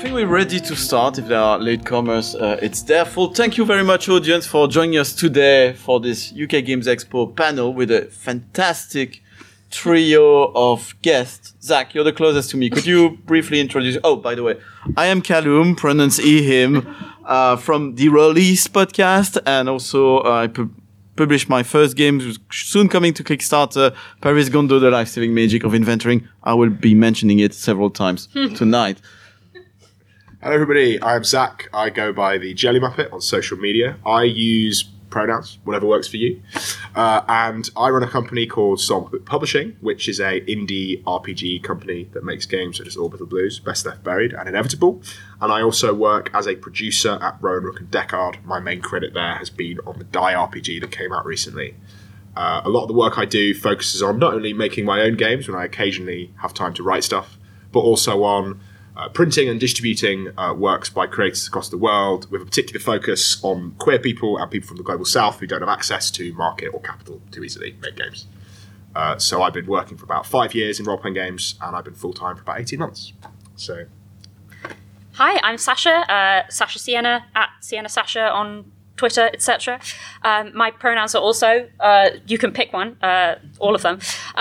think we're ready to start. If there are latecomers, it's their fault. Thank you very much, audience, for joining us today for this UK Games Expo panel with a fantastic trio of guests. Zach, you're the closest to me. Could you briefly introduce... Oh, by the way, I am Callum, pronounce he, him, from the Release podcast, and also I published my first game, soon coming to Kickstarter, Paris Gondo, The Life-Saving Magic of Inventoring. I will be mentioning it several times tonight. Hello everybody, I'm Zach. I go by the Jelly Muppet on social media. I use pronouns, whatever works for you. And I run a company called Songbook Publishing, which is a indie RPG company that makes games such as Orbital Blues, Best Left Buried, and Inevitable. And I also work as a producer at Rowan Rook and Deckard. My main credit there has been on the Die RPG that came out recently. A lot of the work I do focuses on not only making my own games when I occasionally have time to write stuff, but also on printing and distributing works by creators across the world, with a particular focus on queer people and people from the global south who don't have access to market or capital to easily make games. So I've been working for about 5 years in role-playing games, and I've been full-time for about 18 months. So, hi, I'm Sasha, Sasha Sienna, at Sienna Sasha on Twitter, etc. My pronouns are also, you can pick one, all of them.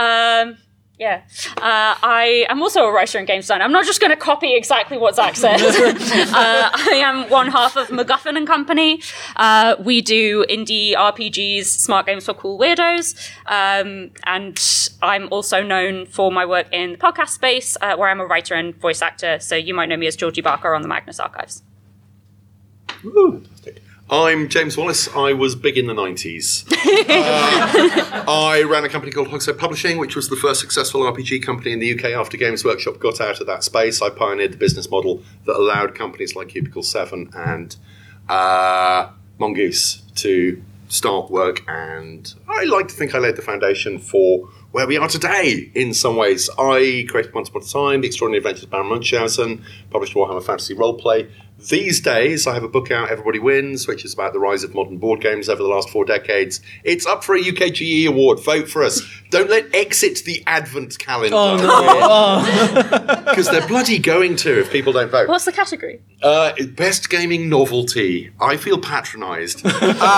I am also a writer and game designer. I'm not just going to copy exactly what Zach said. I am one half of MacGuffin and Company. We do indie RPGs, smart games for cool weirdos. And I'm also known for my work in the podcast space, where I'm a writer and voice actor. So you might know me as Georgie Barker on the Magnus Archives. Ooh, fantastic. I'm James Wallace. I was big in the 90s. I ran a company called Hogshead Publishing, which was the first successful RPG company in the UK after Games Workshop got out of that space. I pioneered the business model that allowed companies like Cubicle 7 and Mongoose to start work, and I like to think I laid the foundation for where we are today in some ways. I created Once Upon a Time, The Extraordinary Adventures of Baron Munchausen, published Warhammer Fantasy Roleplay. These days, I have a book out, Everybody Wins, which is about the rise of modern board games over the last 4 decades. It's up for a UKGE award. Vote for us. Don't let Exit the Advent calendar. Oh, no. Because they're bloody going to if people don't vote. What's the category? Best gaming novelty. I feel patronised. So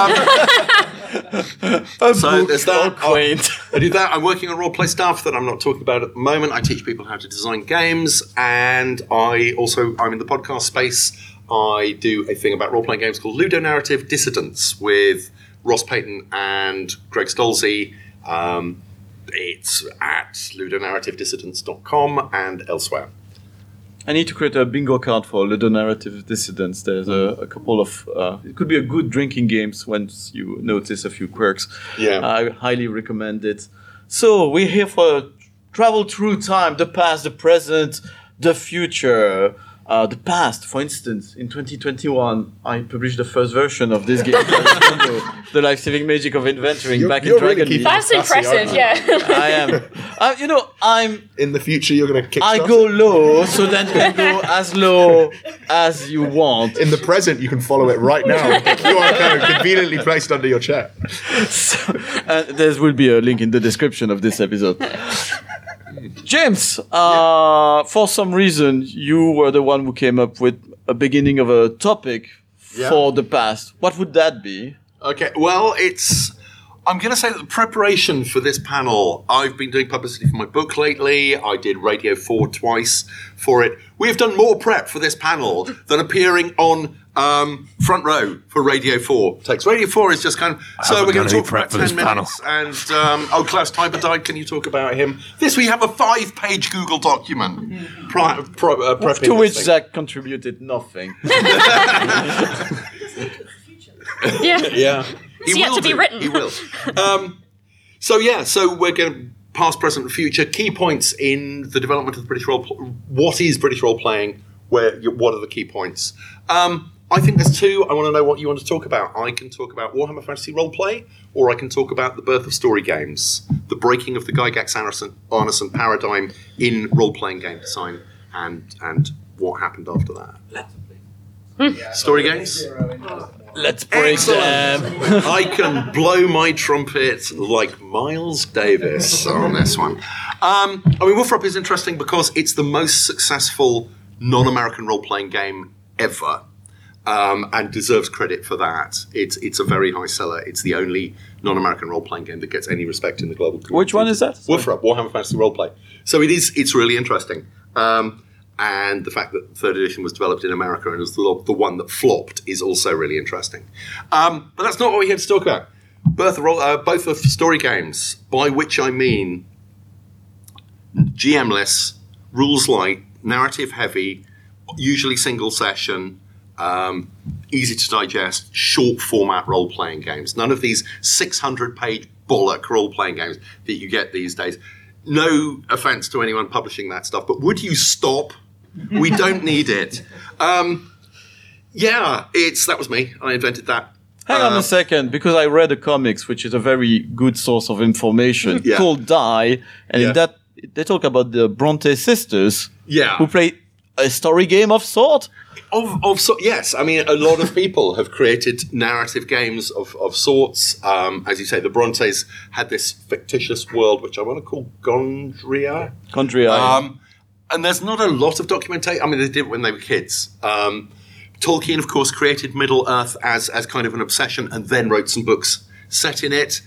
there's that. I do that. I'm working on roleplay stuff that I'm not talking about at the moment. I teach people how to design games, and I'm in the podcast space. I do a thing about role-playing games called Ludonarrative Dissidents with Ross Payton and Greg Stolze. It's at ludonarrativedissidents.com and elsewhere. I need to create a bingo card for Ludonarrative Dissidents. There's a couple of... it could be a good drinking games once you notice a few quirks. Yeah. I highly recommend it. So, we're here for travel through time, the past, the present, the future. The past, for instance, in 2021, I published the first version of this game, The Life-Saving Magic of Inventoring, back in Dragon Age. That's impressive, yeah. I am. I'm... in the future, you're going to kickstart I go low, so then you can go as low as you want. In the present, you can follow it right now with the QR code conveniently placed under your chair. So, there will be a link in the description of this episode. James, for some reason, you were the one who came up with a beginning of a topic for the past. What would that be? Okay, well, I'm going to say that the preparation for this panel, I've been doing publicity for my book lately. I did Radio 4 twice for it. We have done more prep for this panel than appearing on Front Row for Radio 4 takes. Radio 4 is just kind of... So we're going to talk for about 10 minutes. And, Klaus Teiber died. Can you talk about him? We have a 5-page Google document. To which Zach contributed nothing. Yeah. It's yet to be written. He will. So we're going to past, present, and future. Key points in the development of the British role. What is British role playing? What are the key points? I think there's two. I want to know what you want to talk about. I can talk about Warhammer Fantasy Roleplay, or I can talk about the birth of story games, the breaking of the Gygax-Arneson paradigm in role-playing game design, and what happened after that. Story games? Let's break them. I can blow my trumpet like Miles Davis on this one. Wolfrop is interesting because it's the most successful non-American role-playing game ever, and deserves credit for that. It's a very high seller. It's the only non-American role-playing game that gets any respect in the global community. Which one is that? Wolfram, Warhammer Fantasy Roleplay. So it's really interesting. And the fact that third edition was developed in America and was the one that flopped is also really interesting. But that's not what we're here to talk about. Both of story games, by which I mean GM-less, rules light, narrative heavy, usually single session, easy to digest, short format role-playing games. None of these 600-page bollock role-playing games that you get these days. No offense to anyone publishing that stuff, but would you stop? We don't need it. That was me. I invented that. Hang on a second, because I read the comics, which is a very good source of information, called Die, and in that they talk about the Bronte sisters, who play a story game of sort. Yes, I mean, a lot of people have created narrative games of sorts. As you say, the Brontes had this fictitious world, which I want to call Gondria. And there's not a lot of documentation. I mean, they did it when they were kids. Tolkien, of course, created Middle-earth as kind of an obsession and then wrote some books set in it.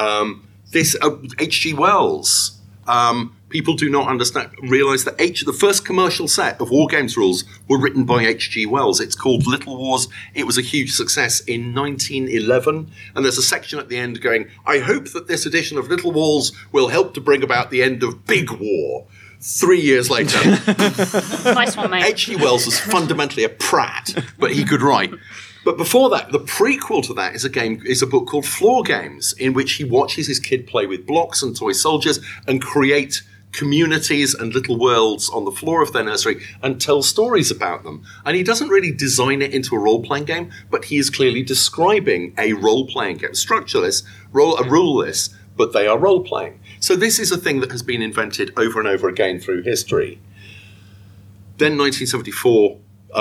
H.G. Wells, people do not realize that the first commercial set of War Games rules were written by H.G. Wells. It's called Little Wars. It was a huge success in 1911. And there's a section at the end going, I hope that this edition of Little Wars will help to bring about the end of Big War. 3 years later. Nice one, mate. H.G. Wells was fundamentally a prat, but he could write. But before that, the prequel to that is a book called Floor Games, in which he watches his kid play with blocks and toy soldiers and create communities and little worlds on the floor of their nursery and tell stories about them. And he doesn't really design it into a role-playing game, but he is clearly describing a role-playing game. Structureless, ruleless, but they are role-playing. So this is a thing that has been invented over and over again through history. Then 1974,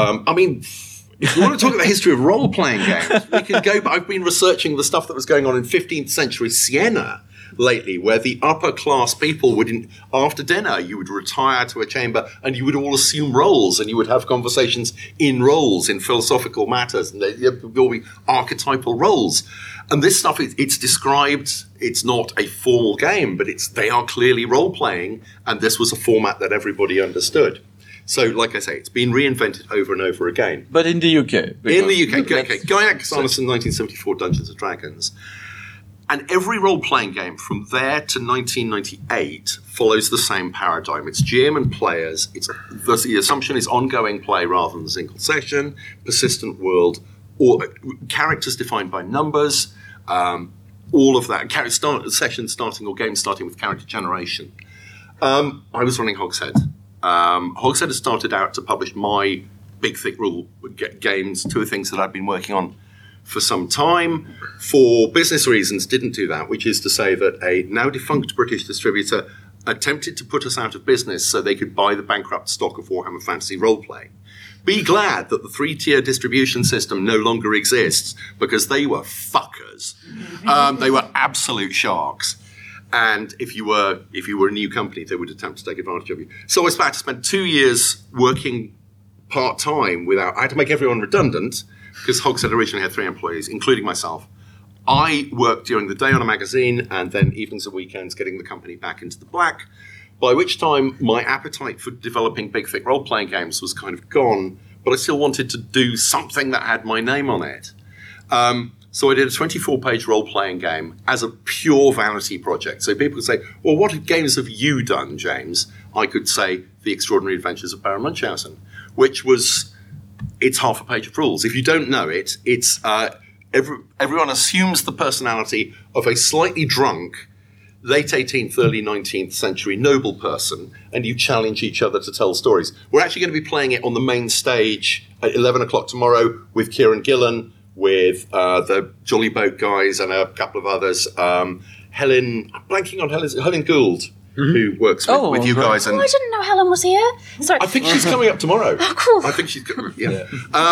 if you want to talk about the history of role-playing games, we can go, but I've been researching the stuff that was going on in 15th century Siena lately, where the upper class people after dinner, you would retire to a chamber and you would all assume roles and you would have conversations in roles, in philosophical matters, and there would all be archetypal roles. And this stuff, it's described, it's not a formal game, but they are clearly role-playing, and this was a format that everybody understood. So, like I say, it's been reinvented over and over again. But in the UK. In the UK. Gygax Sanderson, 1974, Dungeons & Dragons. And every role-playing game from there to 1998 follows the same paradigm. It's GM and players. The assumption is ongoing play rather than single session, persistent world, or characters defined by numbers, all of that. Sessions starting or games starting with character generation. I was running Hogshead. Hogshead has started out to publish my big, thick rule games, two things that I've been working on for some time. For business reasons, didn't do that, which is to say that a now defunct British distributor attempted to put us out of business so they could buy the bankrupt stock of Warhammer Fantasy Roleplay. Be glad that the 3-tier distribution system no longer exists, because they were fuckers. They were absolute sharks. And if you were a new company, they would attempt to take advantage of you. So I was about to spend 2 years working part-time I had to make everyone redundant, because Hogshead originally had 3 employees, including myself. I worked during the day on a magazine and then evenings and weekends getting the company back into the black, by which time my appetite for developing big, thick role-playing games was kind of gone, but I still wanted to do something that had my name on it. So I did a 24-page role-playing game as a pure vanity project. So people could say, well, what games have you done, James? I could say The Extraordinary Adventures of Baron Munchausen, which it's half a page of rules. If you don't know it, it's everyone assumes the personality of a slightly drunk, late 18th, early 19th century noble person, and you challenge each other to tell stories. We're actually going to be playing it on the main stage at 11 o'clock tomorrow with Kieran Gillen, with the Jolly Boat guys and a couple of others. Helen Gould, who works with you guys. And I didn't know Helen was here. Sorry. I think she's coming up tomorrow. Oh, cool. I think she's coming. Yeah.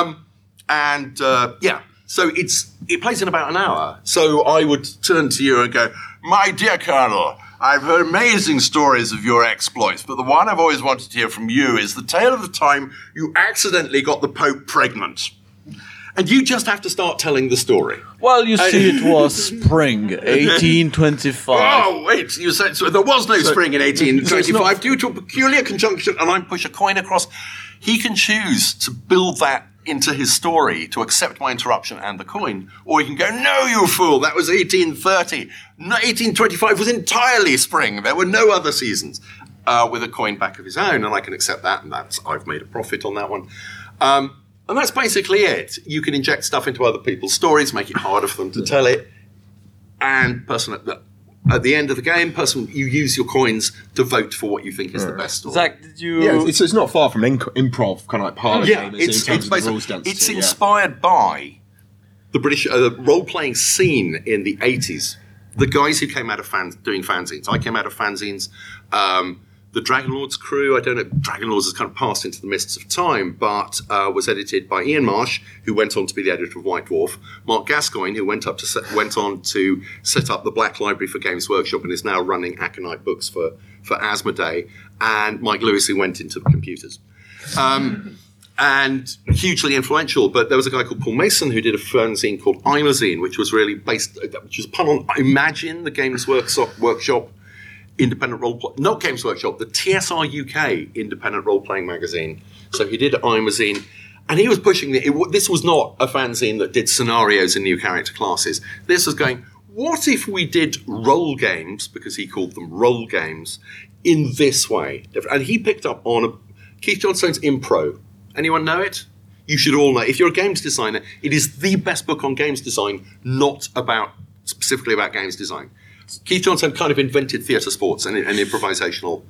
So it plays in about an hour. So I would turn to you and go, my dear Colonel, I've heard amazing stories of your exploits, but the one I've always wanted to hear from you is the tale of the time you accidentally got the Pope pregnant. And you just have to start telling the story. Well, you see, it was spring, 1825. Oh, wait, you said so there was no spring in 1825 due to a peculiar conjunction, and I push a coin across. He can choose to build that into his story, to accept my interruption and the coin, or he can go, no, you fool, that was 1830. 1825 was entirely spring. There were no other seasons, with a coin back of his own, and I can accept that, and I've made a profit on that one. And that's basically it. You can inject stuff into other people's stories, make it harder for them to tell it, and at the end of the game, you use your coins to vote for what you think is the best story. Zach, did you... Yeah, it's not far from an improv kind of like part of the game. It's basically inspired by the British role-playing scene in the 80s. The guys who came out of doing fanzines. I came out of fanzines. The Dragon Lords crew, I don't know, Dragon Lords has kind of passed into the mists of time, but was edited by Ian Marsh, who went on to be the editor of White Dwarf, Mark Gascoigne, who went on to set up the Black Library for Games Workshop and is now running Aconite Books for Asmodee, and Mike Lewis, who went into computers. And hugely influential, but there was a guy called Paul Mason who did a fanzine called Imazine, which was really which was a pun on Imagine, the Games Workshop independent not Games Workshop, the TSR UK independent role-playing magazine. So he did Imazine, and he was pushing this was not a fanzine that did scenarios and new character classes. This was going, what if we did role games, because he called them role games, in this way? And he picked up on Keith Johnstone's Impro. Anyone know it? You should all know. If you're a games designer, it is the best book on games design, not specifically about games design. Keith Johnstone kind of invented theatre sports and improvisational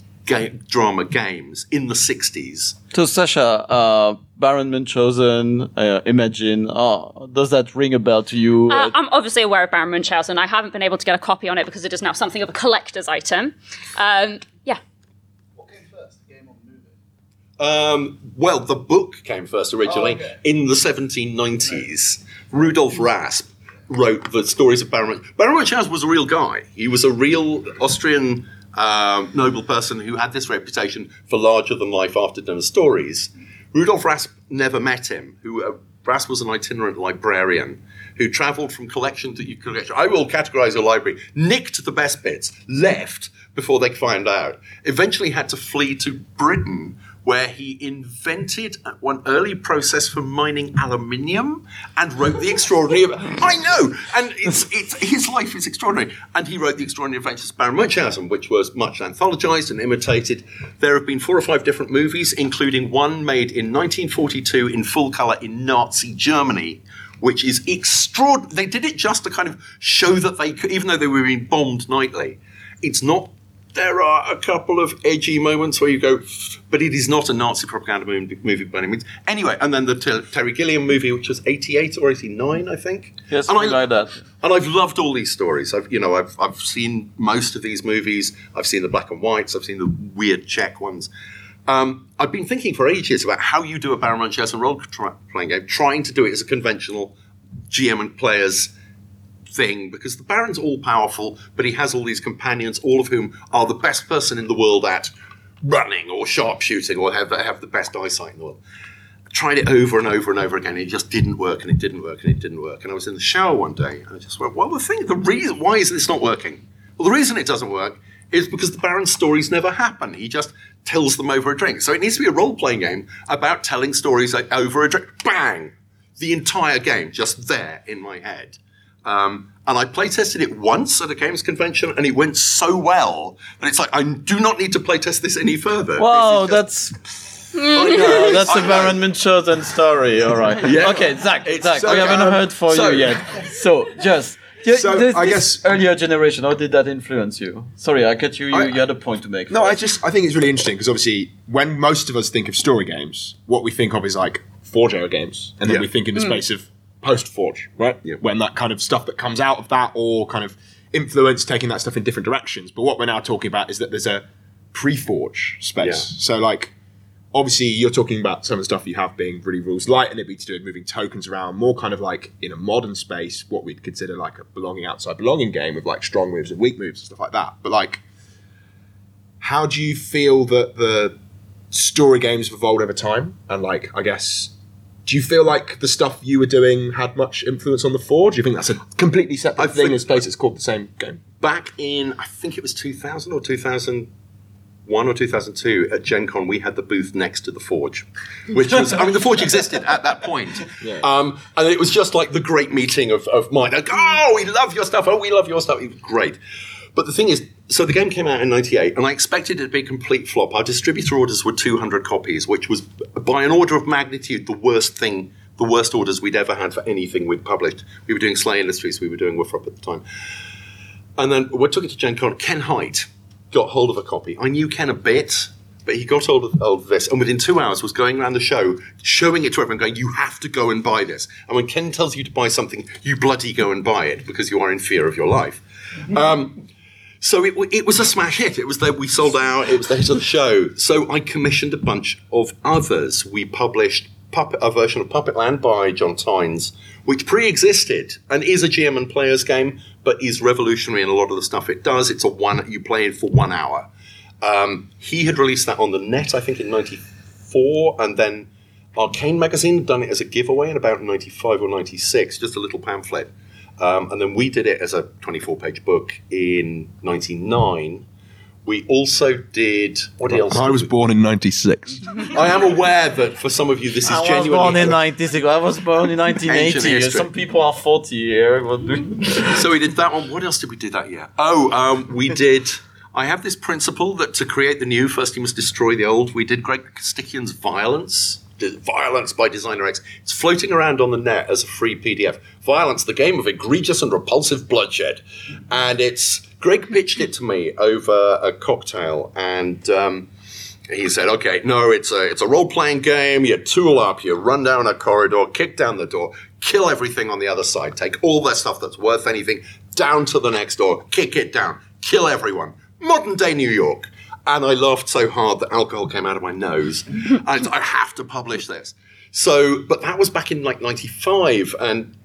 drama games in the 60s. So, Sasha, Baron Munchausen, Imagine, does that ring a bell to you? I'm obviously aware of Baron Munchausen. I haven't been able to get a copy on it because it is now something of a collector's item. Yeah. What came first, the game or the movie? Well, the book came first originally in the 1790s. Rudolf Rasp wrote the stories of Baron Munchausen. Baron Munchausen was a real guy. He was a real Austrian noble person who had this reputation for larger-than-life after-dinner stories. Rudolf Rasp never met him. Rasp was an itinerant librarian who travelled from collection to collection. I will categorise your library. Nicked the best bits, left before they could find out. Eventually had to flee to Britain, where he invented one early process for mining aluminium and wrote the extraordinary... I know! And his life is extraordinary. And he wrote the Extraordinary Adventures of Baron Munchausen, which was much anthologized and imitated. There have been 4 or 5 different movies, including one made in 1942 in full colour in Nazi Germany, which is extraordinary. They did it just to kind of show that they could, even though they were being bombed nightly. It's not... There are a couple of edgy moments where you go, but it is not a Nazi propaganda movie by any means. Anyway, and then the Terry Gilliam movie, which was 88 or 89, I think. Yes, something like that. And I've loved all these stories. I've seen most of these movies. I've seen the black and whites. I've seen the weird Czech ones. I've been thinking for ages about how you do a Baron Munchausen role-playing game, trying to do it as a conventional GM and players thing, because the Baron's all-powerful, but he has all these companions, all of whom are the best person in the world at running or sharpshooting or have the best eyesight in the world. I tried it over and over and over again, and it just didn't work, and it didn't work, and it didn't work. And I was in the shower one day, and I just went, well, the reason, why is this not working? Well, the reason it doesn't work is because the Baron's stories never happen. He just tells them over a drink. So it needs to be a role-playing game about telling stories over a drink. Bang! The entire game just there in my head. And I playtested it once at a games convention, and it went so well that it's like, I do not need to playtest this any further. Wow, that's the Baron Munchausen story. All right. Yeah. Okay, Zach, I haven't heard you yet. So, just... I guess earlier generation, how did that influence you? Sorry, I cut you. You had a point to make. No, I think it's really interesting because obviously, when most of us think of story games, what we think of is like Forge era games, and then we think in the space of post-Forge, right? Yeah. When that kind of stuff that comes out of that, or kind of influence taking that stuff in different directions. But what we're now talking about is that there's a pre-Forge space. Yeah. So, like, obviously you're talking about some of the stuff you have being really rules light, and it'd be to do with moving tokens around, more kind of like in a modern space, what we'd consider like a belonging outside belonging game with like strong moves and weak moves and stuff like that. But like, how do you feel that the story games have evolved over time? And like, I guess, do you feel like the stuff you were doing had much influence on the Forge? Do you think that's a completely separate thing in space it's called the same game? Back in, I think it was 2000 or 2001 or 2002 at Gen Con, we had the booth next to the Forge, which was, I mean, the Forge existed at that point. Yeah. And it was just like the great meeting of mind. Like, oh, we love your stuff. Oh, we love your stuff. It was great. But the thing is, so the game came out in 98, and I expected it to be a complete flop. Our distributor orders were 200 copies, which was, by an order of magnitude, the worst orders we'd ever had for anything we'd published. We were doing Slay Industries, we were doing Woofrup at the time. And then we took it to Gen Con. Ken Hite got hold of a copy. I knew Ken a bit, but he got hold of this, and within 2 hours was going around the show, showing it to everyone, going, you have to go and buy this. And when Ken tells you to buy something, you bloody go and buy it, because you are in fear of your life. So it was a smash hit. It was we sold out. It was the hit of the show. So I commissioned a bunch of others. We published a version of Puppetland by John Tynes, which pre-existed and is a GM and players game, but is revolutionary in a lot of the stuff it does. It's you play it for 1 hour. He had released that on the net, I think, in 94, and then Arcane Magazine had done it as a giveaway in about 95 or 96, just a little pamphlet. And then we did it as a 24-page book in 99. We also did... What else? I was born in 96. I am aware that for some of you this is genuinely... I was born in 96. I was born in 1980. Some people are 40 here. So we did that one. What else did we do that year? We did... I have this principle that to create the new, first you must destroy the old. We did Greg Kostikian's Violence by Designer X. It's floating around on the net as a free PDF. Violence, the game of egregious and repulsive bloodshed. And Greg pitched it to me over a cocktail, and he said, okay, no, it's a role-playing game. You tool up, you run down a corridor, kick down the door, kill everything on the other side, take all their stuff that's worth anything down to the next door, kick it down, kill everyone. Modern-day New York. And I laughed so hard that alcohol came out of my nose. And I have to publish this. So, but that was back in like 95, and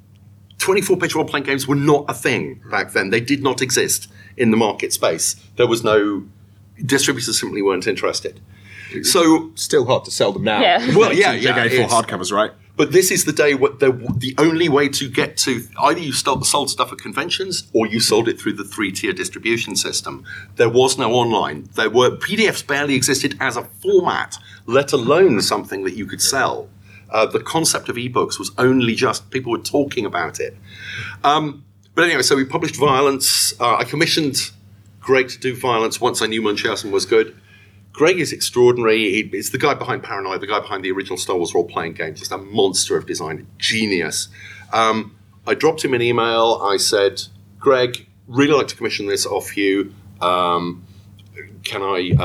24-page role-playing games were not a thing back then. They did not exist in the market space. There was no... Distributors simply weren't interested. So... Still hard to sell them now. Yeah. Well, yeah. They're going for hardcovers, right? But this is the day the only way to get to either you sold stuff at conventions or you sold it through the 3-tier distribution system. There was no online. PDFs barely existed as a format, let alone something that you could sell. The concept of ebooks was only just people were talking about it. But anyway, so we published Violence. I commissioned Greg to do Violence once I knew Munchausen was good. Greg is extraordinary. He's the guy behind Paranoia, the guy behind the original Star Wars role-playing game, just a monster of design, genius. I dropped him an email. I said, Greg, really like to commission this off you. Can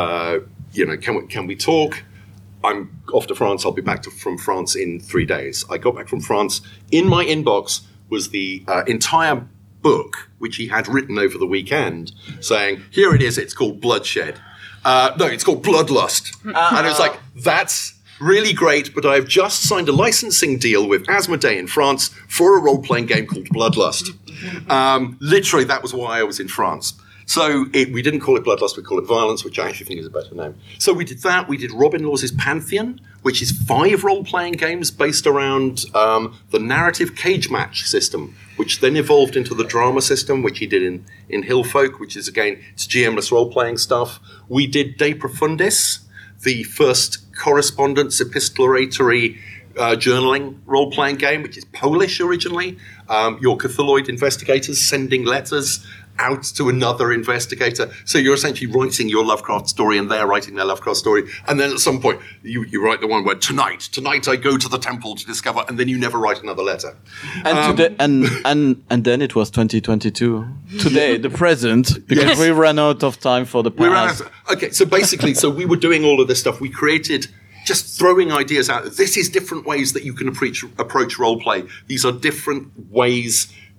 we talk? I'm off to France. I'll be back from France in 3 days. I got back from France. In my inbox was the entire book, which he had written over the weekend, saying, here it is, it's called Bloodshed. No, it's called Bloodlust. And it's like, that's really great, but I've just signed a licensing deal with Asmodee in France for a role-playing game called Bloodlust. Literally, that was why I was in France. So we didn't call it Bloodlust, we call it Violence, which I actually think is a better name. So we did that. We did Robin Laws' Pantheon, which is 5 role-playing games based around the narrative cage match system, which then evolved into the drama system, which he did in Hillfolk, which is, again, it's GM-less role-playing stuff. We did De Profundis, the first correspondence epistolatory journaling role-playing game, which is Polish originally. Your Cthulhuid investigators sending letters out to another investigator. So you're essentially writing your Lovecraft story and they're writing their Lovecraft story. And then at some point you write the one where tonight I go to the temple to discover, and then you never write another letter. And and then it was 2022. Today, the present, because Yes. we ran out of time for the past. Okay, so basically, we were doing all of this stuff. We created, just throwing ideas out. This is different ways that you can approach role play. These are different ways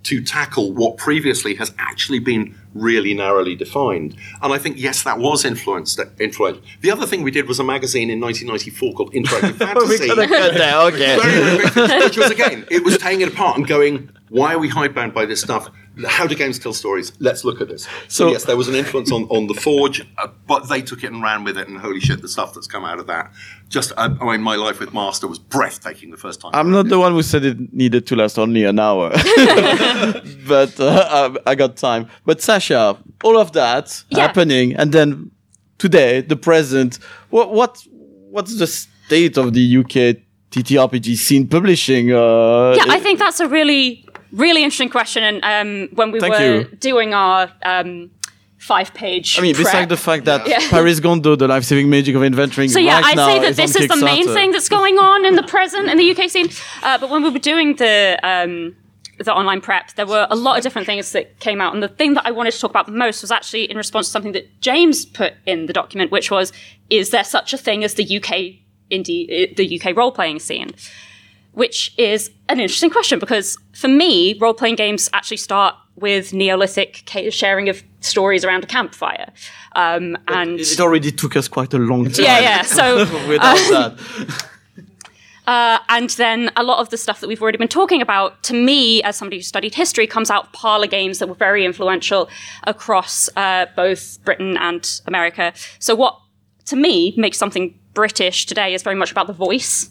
to tackle what previously has actually been really narrowly defined. And I think, yes, that was influential. The other thing we did was a magazine in 1994 called Interactive Fantasy. Which was, again, it was tearing it apart and going, why are we hidebound by this stuff? How do games tell stories? Let's look at this. So yes, there was an influence on the Forge, but they took it and ran with it, and holy shit, the stuff that's come out of that. My life with Master was breathtaking the first time. I'm not the one who said it needed to last only an hour, but I got time. But Sasha, all of that happening, and then today, the present. What's the state of the UK TTRPG scene publishing? I think that's a really interesting question. And when we were doing our 5-page besides the fact that Paris Gondo, the life-saving magic of inventoring, I'd now say that this is the main thing that's going on in the present in the UK scene. But when we were doing the online prep, there were a lot of different things that came out. And the thing that I wanted to talk about most was actually in response to something that James put in the document, which was, is there such a thing as the UK role-playing scene? Which is an interesting question, because for me, role-playing games actually start with Neolithic sharing of stories around a campfire. And it already took us quite a long time. Yeah. So without that. And then a lot of the stuff that we've already been talking about, to me, as somebody who studied history, comes out of parlor games that were very influential across both Britain and America. So what, to me, makes something British today is very much about the voice.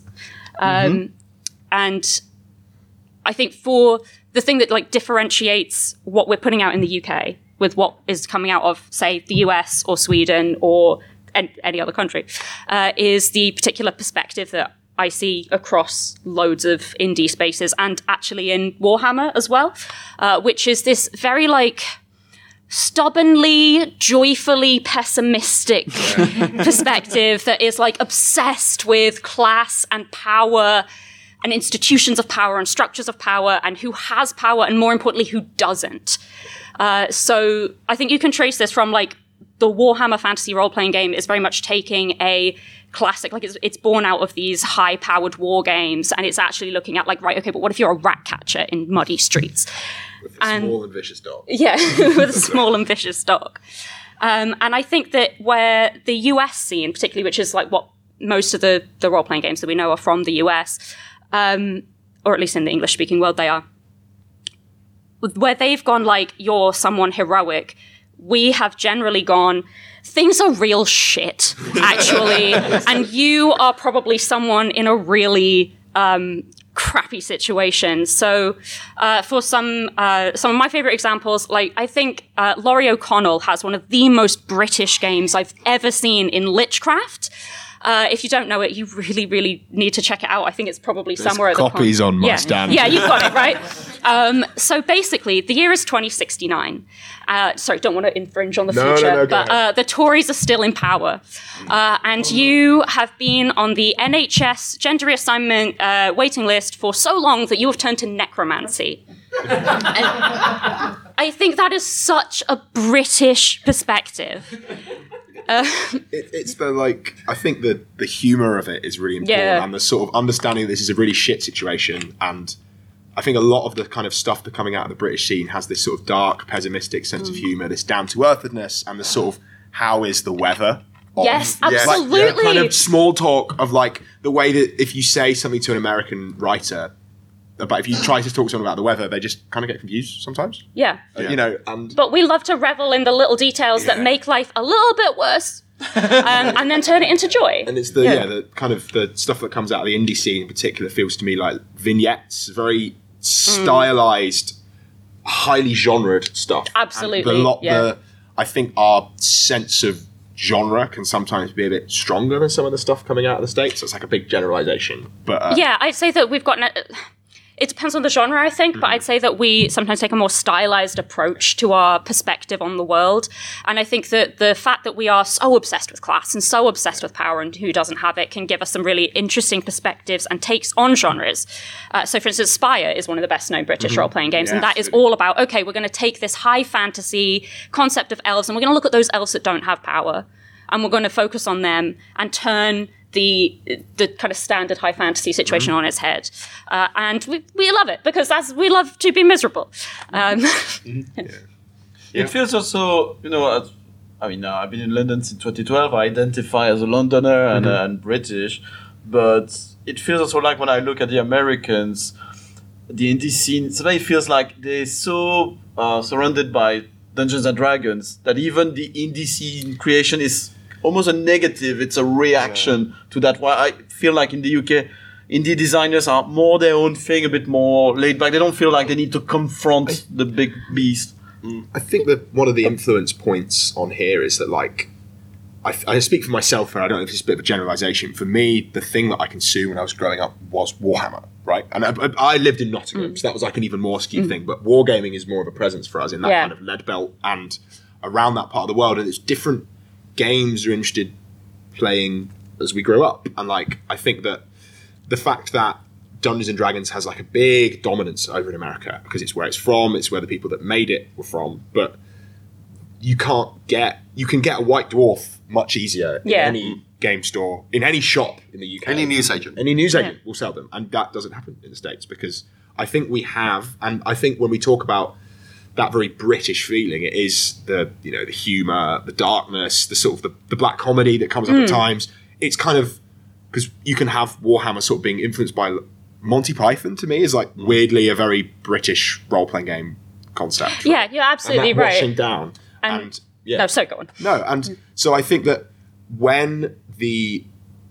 And I think for the thing that differentiates what we're putting out in the UK with what is coming out of, say, the US or Sweden or any other country, is the particular perspective that I see across loads of indie spaces and actually in Warhammer as well, which is this very stubbornly, joyfully pessimistic perspective that is obsessed with class and power and institutions of power and structures of power and who has power and, more importantly, who doesn't. So I think you can trace this from the Warhammer fantasy role-playing game is very much taking a classic, it's born out of these high-powered war games, and it's actually looking at but what if you're a rat catcher in muddy streets? With a small and vicious dog. Yeah, with a small and vicious dog. And I think that where the US scene, particularly, which is what most of the role-playing games that we know are from the US, or at least in the English-speaking world they are, where they've gone you're someone heroic, we have generally gone, things are real shit, actually, and you are probably someone in a really crappy situation. So for some of my favorite examples, I think Laurie O'Connell has one of the most British games I've ever seen in Lichcraft. If you don't know it, you really, really need to check it out. I think it's probably somewhere at the copies on my stand. Yeah, you've got it, right? So basically, the year is 2069. Sorry, don't want to infringe on the future, but the Tories are still in power. And you have been on the NHS gender reassignment waiting list for so long that you have turned to necromancy. And I think that is such a British perspective. It's the I think the humor of it is really important, and the sort of understanding that this is a really shit situation. And I think a lot of the kind of stuff that's coming out of the British scene has this sort of dark, pessimistic sense of humor, this down to earthedness, and the sort of how is the weather? Yes, absolutely. Kind of small talk of the way that if you say something to an American writer. But if you try to talk to someone about the weather, they just kind of get confused sometimes. Yeah. But we love to revel in the little details that make life a little bit worse, and then turn it into joy. And it's the kind of the stuff that comes out of the indie scene in particular feels to me like vignettes, very stylized, highly genred stuff. Absolutely. I think our sense of genre can sometimes be a bit stronger than some of the stuff coming out of the States. So it's a big generalization. But I'd say that we've gotten it depends on the genre, I think, but I'd say that we sometimes take a more stylized approach to our perspective on the world. And I think that the fact that we are so obsessed with class and so obsessed with power and who doesn't have it can give us some really interesting perspectives and takes on genres. So, for instance, Spire is one of the best-known British role-playing games, and that is all about, okay, we're going to take this high fantasy concept of elves, and we're going to look at those elves that don't have power, and we're going to focus on them and turn the kind of standard high fantasy situation on its head, and we love it because we love to be miserable. It feels also, I've been in London since 2012. I identify as a Londoner and British, but it feels also like when I look at the Americans, the indie scene, sometimes it feels like they're so surrounded by Dungeons and Dragons that even the indie scene creation is almost a negative. It's a reaction to that. Why I feel like in the UK, indie designers are more their own thing, a bit more laid back. They don't feel like they need to confront the big beast. I think that one of the influence points on here is that, like, I speak for myself, and I don't know if it's a bit of a generalisation. For me, the thing that I consumed when I was growing up was Warhammer, right? And I lived in Nottingham, so that was like an even more skewed thing. But wargaming is more of a presence for us in that kind of lead belt and around that part of the world. And it's different games you're interested playing as we grow up. And, like, I think that the fact that Dungeons and Dragons has like a big dominance over in America because it's where it's from, it's where the people that made it were from, but you can get a White Dwarf much easier in any game store, in any shop in the UK. Any newsagent will sell them, and that doesn't happen in the States because I think we have, and I think when we talk about that very British feeling, it is the humour, the darkness, the sort of the black comedy that comes up at times. It's kind of because you can have Warhammer sort of being influenced by Monty Python. To me, is like weirdly a very British role-playing game concept. Right? Yeah, you're absolutely and that right. Washing down, and no, so go on. No, and so I think that when the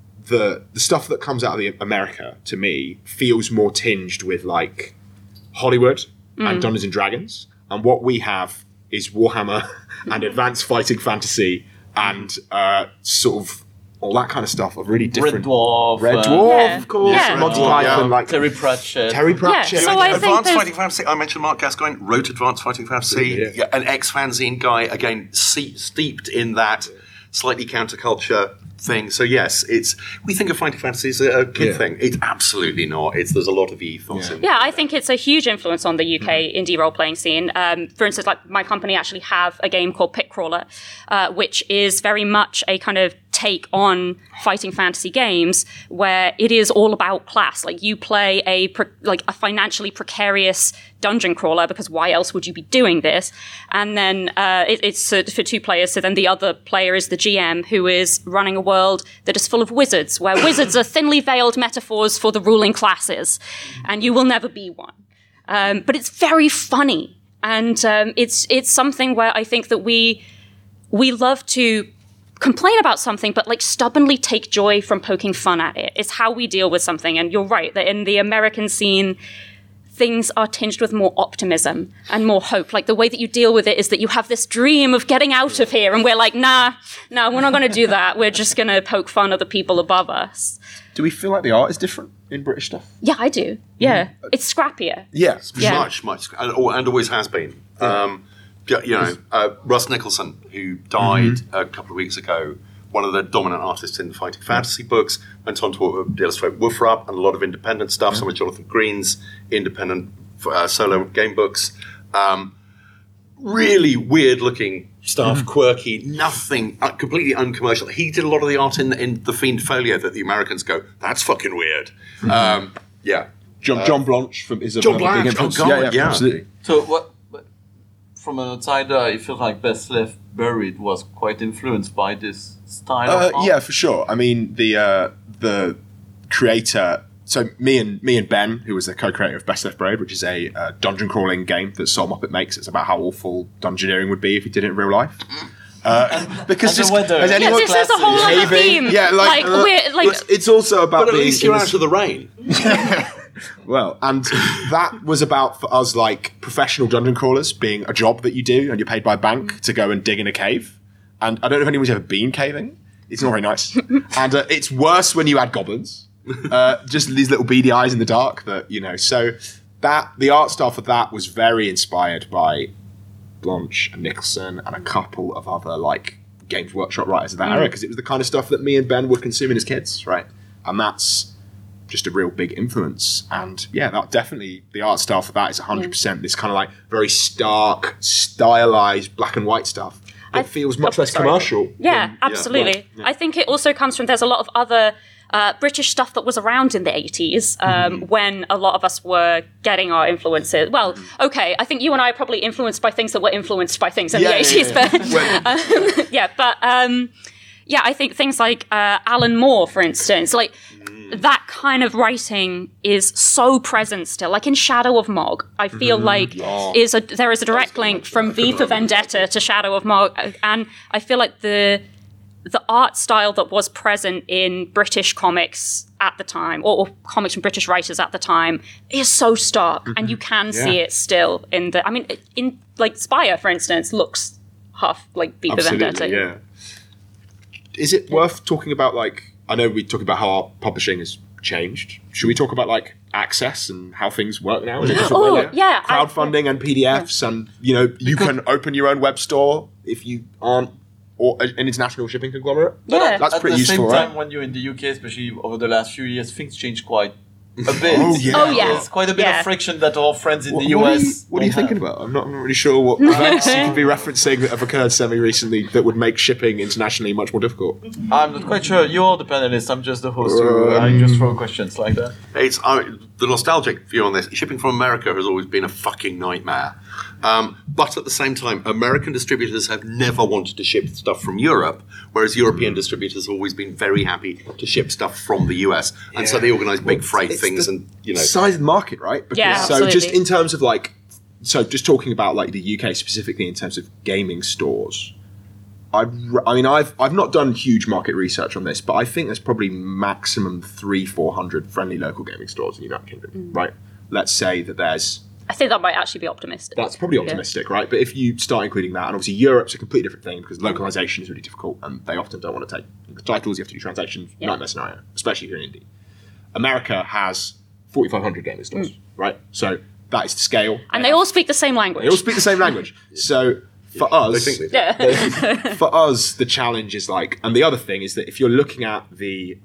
stuff that comes out of the America to me feels more tinged with like Hollywood and Dungeons and Dragons, and what we have is Warhammer and advanced fighting fantasy and sort of all that kind of stuff of really different. Red Dwarf, of course. Yeah. Monty Python, like Terry Pratchett. Yeah, so I think Advanced there's- Fighting Fantasy. I mentioned Mark Gascoigne wrote Advanced Fighting Fantasy. Yeah. An ex-fanzine guy, again steeped in that slightly counterculture thing. So yes, we think of fighting fantasy as a kid thing. It's absolutely not. There's a lot of ethos in. Yeah, I think it's a huge influence on the UK indie role-playing scene. For instance, like my company actually have a game called Pit Crawler, which is very much a kind of take on fighting fantasy games where it is all about class. Like you play a financially precarious dungeon crawler because why else would you be doing this? And then it's for two players. So then the other player is the GM who is running a world that is full of wizards, where wizards are thinly veiled metaphors for the ruling classes, and you will never be one. But it's very funny, and it's something where I think that we love to complain about something, but like stubbornly take joy from poking fun at it. It's how we deal with something. And you're right that in the American scene, things are tinged with more optimism and more hope. Like the way that you deal with it is that you have this dream of getting out of here, and we're like, nah, we're not going to do that. We're just going to poke fun at the people above us. do we feel like the art is different in British stuff? Yeah, I do. Yeah, it's scrappier. Yeah. Yeah. Much, and always has been. Russ Nicholson, who died a couple of weeks ago, one of the dominant artists in the fighting fantasy books, went on to illustrate Wolfrup and a lot of independent stuff, some of Jonathan Green's independent solo game books. Really weird-looking stuff, quirky, nothing, completely uncommercial. He did a lot of the art in the Fiend Folio that the Americans go, that's fucking weird. John Blanche is a John big Blanche, influence. oh God, yeah. Absolutely. So what? From an outsider, I feel like Best Left Buried was quite influenced by this style. Of art. Yeah, for sure. I mean, the creator. So me and Ben, who was the co-creator of Best Left Buried, which is a dungeon crawling game that Soul Muppet makes. It's about how awful dungeoneering would be if you did it in real life. Because and the weather. has Yes, anyone this is a whole other theme. Yeah, it's it's also about But at being least you're in out this- of the rain. Well, and that was about for us like professional dungeon crawlers being a job that you do and you're paid by a bank to go and dig in a cave. And I don't know if anyone's ever been caving. It's not very nice. And it's worse when you add goblins. Just these little beady eyes in the dark that, so that the art style for that was very inspired by Blanche and Nicholson and a couple of other like Games Workshop writers of that era, because it was the kind of stuff that me and Ben were consuming as kids, right? And that's just a real big influence. And yeah, that definitely the art style for that is 100% this kind of like very stark, stylized black and white stuff. It feels much less commercial. Yeah, absolutely. I think it also comes from, there's a lot of other British stuff that was around in the 80s when a lot of us were getting our influences. Well, okay, I think you and I are probably influenced by things that were influenced by things in the 80s. But I think things like Alan Moore, for instance, like that kind of writing is so present still. Like in Shadow of Mog, I feel like there is a direct link from V for Vendetta to Shadow of Mog, and I feel like the art style that was present in British comics at the time, or comics from British writers at the time, is so stark, and you can see it still in the. I mean, in like Spire, for instance, looks half like V for Vendetta. Yeah. Is it worth talking about, like, I know we talk about how our publishing has changed. Should we talk about like access and how things work now in a different way? Like crowdfunding and PDFs, and you can open your own web store if you aren't an international shipping conglomerate. Yeah, that's pretty useful, right? At the same time, right? when you're in the UK, especially over the last few years, things change quite a bit. There's quite a bit of friction that our friends in the US. What are you thinking about? I'm not really sure what events you could be referencing that have occurred semi-recently that would make shipping internationally much more difficult. I'm not quite sure. You're the panelist. I'm just the host. I just throw questions like that. It's the nostalgic view on this. Shipping from America has always been a fucking nightmare. But at the same time, American distributors have never wanted to ship stuff from Europe, whereas European distributors have always been very happy to ship stuff from the US. And so they organise big freight things and, size of the market, right? Because, so just in terms of just talking about like the UK specifically in terms of gaming stores, I've not done huge market research on this, but I think there's probably maximum 300-400 friendly local gaming stores in the United Kingdom, right? Let's say that there's... I think that might actually be optimistic. That's probably optimistic, right? But if you start including that, and obviously Europe's a completely different thing because localization is really difficult and they often don't want to take the titles, you have to do translations, nightmare scenario, especially here in Indy. America has 4,500 gaming stores, right? So that is the scale. And they all speak the same language. They all speak the same language. So for us, for us, the challenge is like, and the other thing is that if you're looking at the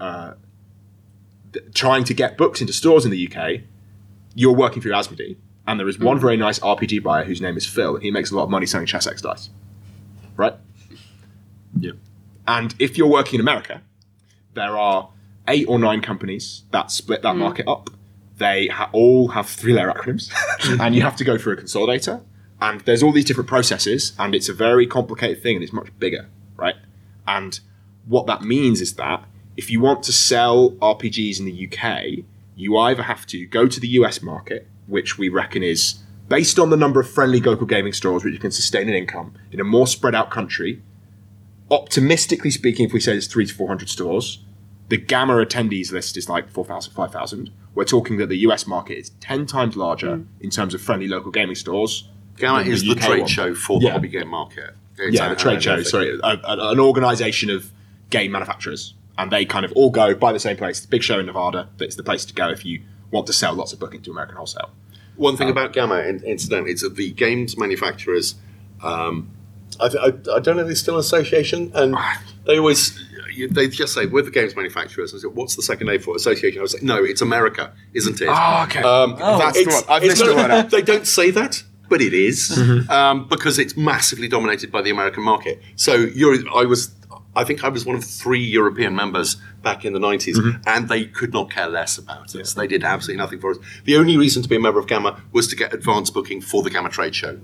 trying to get books into stores in the UK, you're working through Asmodee. And there is one very nice RPG buyer whose name is Phil, and he makes a lot of money selling Chessex dice. Right? Yeah. And if you're working in America, there are 8 or 9 companies that split that market up. They all have 3-letter acronyms, and you have to go through a consolidator. And there's all these different processes, and it's a very complicated thing, and it's much bigger, right? And what that means is that if you want to sell RPGs in the UK, you either have to go to the US market, which we reckon is based on the number of friendly local gaming stores which you can sustain an income in a more spread out country. Optimistically speaking, if we say there's 300 to 400 stores, the Gamma attendees list is like 4,000, 5,000. We're talking that the US market is 10 times larger in terms of friendly local gaming stores. Gamma is the trade show for the hobby game market. The trade show, an organisation of game manufacturers. And they kind of all go by the same place. It's a big show in Nevada. That's the place to go if you want to sell lots of booking to American wholesale. One thing about Gamma, incidentally, is that the games manufacturers, I don't know if they're still an association, and they just say, we're the games manufacturers. I said, what's the second name for association? I was like, no, it's America, isn't it? Oh, okay. That's the one. I've missed the word out. They don't say that, but it is, because it's massively dominated by the American market. So I think I was one of 3 European members back in the 90s, and they could not care less about us. They did absolutely nothing for us. The only reason to be a member of Gamma was to get advance booking for the Gamma trade show,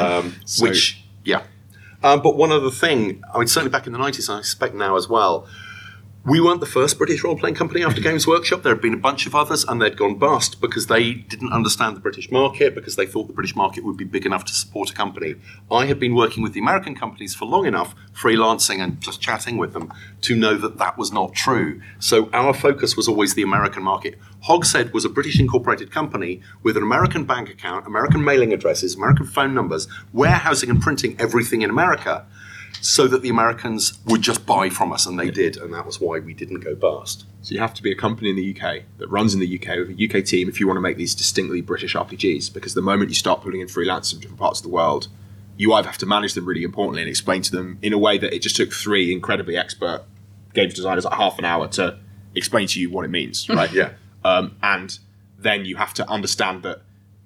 but one other thing, certainly back in the 90s, and I suspect now as well, we weren't the first British role-playing company after Games Workshop. There had been a bunch of others, and they'd gone bust because they didn't understand the British market, because they thought the British market would be big enough to support a company. I had been working with the American companies for long enough, freelancing and just chatting with them, to know that that was not true. So our focus was always the American market. Hogshead was a British incorporated company with an American bank account, American mailing addresses, American phone numbers, warehousing and printing everything in America, so that the Americans would just buy from us, and they did, and that was why we didn't go bust. So you have to be a company in the UK that runs in the UK with a UK team if you want to make these distinctly British RPGs, because the moment you start pulling in freelancers from different parts of the world, you either have to manage them really importantly and explain to them in a way that it just took 3 incredibly expert games designers like half an hour to explain to you what it means, right? Yeah. And then you have to understand that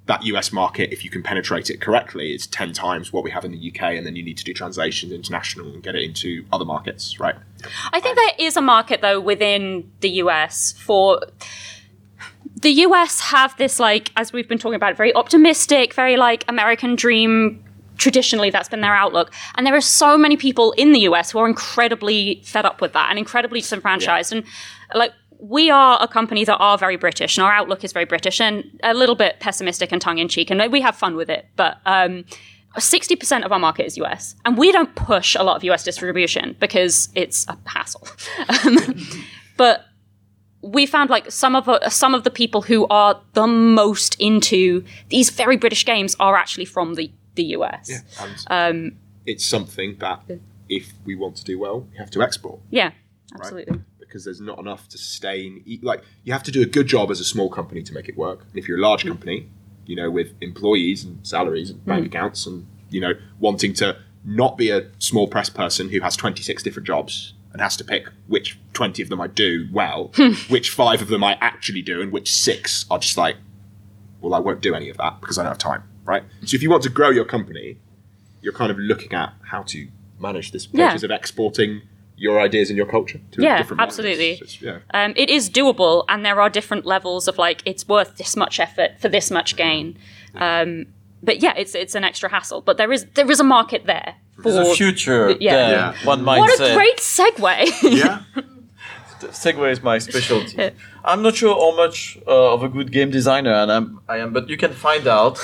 that US market, if you can penetrate it correctly, is 10 times what we have in the UK, and then you need to do translations international and get it into other markets, right? I think there is a market, though, within the US for... The US have this, like, as we've been talking about, very optimistic, very, like, American dream. Traditionally, that's been their outlook. And there are so many people in the US who are incredibly fed up with that and incredibly disenfranchised. And, like, we are a company that are very British, and our outlook is very British and a little bit pessimistic and tongue-in-cheek, and we have fun with it. But 60% of our market is US, and we don't push a lot of US distribution because it's a hassle. But we found, like, some of the people who are the most into these very British games are actually from the US. Yeah, and it's something that if we want to do well, we have to export. Yeah, absolutely. Right? Because there's not enough to sustain. Like, you have to do a good job as a small company to make it work. And if you're a large company, you know, with employees and salaries and bank accounts and, you know, wanting to not be a small press person who has 26 different jobs and has to pick which 20 of them I do well, which 5 of them I actually do, and which 6 are just like, well, I won't do any of that because I don't have time, right? So if you want to grow your company, you're kind of looking at how to manage this process of exporting your ideas and your culture to different markets. Absolutely. Yeah. It is doable, and there are different levels of, like, it's worth this much effort for this much gain. But yeah, it's an extra hassle. But there is a market there. There's a future there, one might What say. a great segue. Yeah. Segway is my specialty. I'm not sure how much of a good game designer I am, but you can find out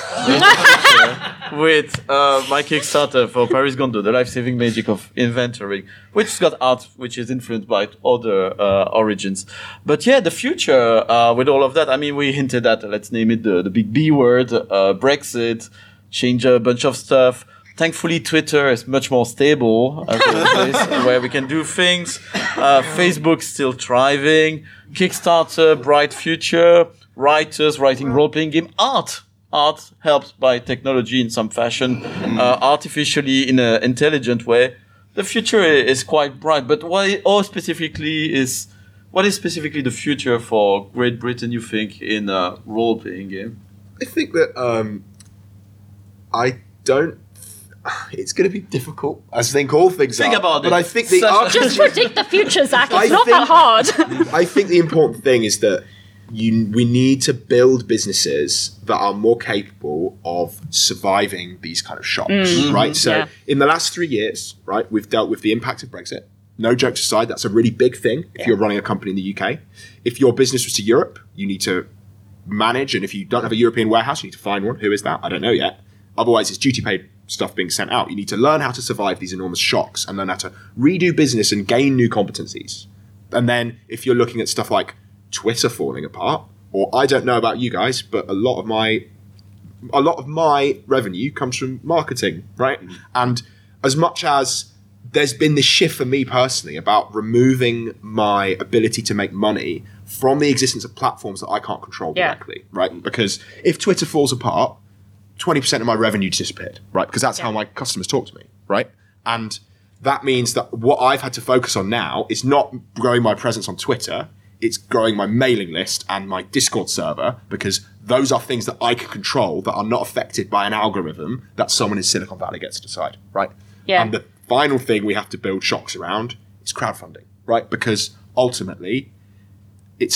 with my Kickstarter for Paris Gondo, the life-saving magic of inventory, which has got art which is influenced by other origins. But yeah, the future with all of that, I mean, we hinted at, let's name it the big B word, Brexit, change a bunch of stuff. Thankfully, Twitter is much more stable as a place where we can do things. Facebook's still thriving. Kickstarter, bright future. Writers writing role-playing game. Art helped by technology in some fashion, artificially in an intelligent way. The future is quite bright. But what is specifically the future for Great Britain, you think, in a role-playing game? I think that it's going to be difficult. I think all things Think are. about but it. I think the Just predict the future, Zach. It's not that hard. I think the important thing is that we need to build businesses that are more capable of surviving these kind of shocks, right? So in the last 3 years, right, we've dealt with the impact of Brexit. No jokes aside, that's a really big thing if you're running a company in the UK. If your business was to Europe, you need to manage, and if you don't have a European warehouse, you need to find one. Who is that? I don't know yet. Otherwise, it's duty-paid stuff being sent out. You need to learn how to survive these enormous shocks and learn how to redo business and gain new competencies. And then if you're looking at stuff like Twitter falling apart, or I don't know about you guys, but a lot of my revenue comes from marketing, right? And as much as there's been this shift for me personally about removing my ability to make money from the existence of platforms that I can't control directly, right? Because if Twitter falls apart, 20% of my revenue disappeared, right? Because that's how my customers talk to me, right? And that means that what I've had to focus on now is not growing my presence on Twitter, it's growing my mailing list and my Discord server, because those are things that I can control that are not affected by an algorithm that someone in Silicon Valley gets to decide, right? Yeah. And the final thing we have to build shocks around is crowdfunding, right? Because ultimately, it's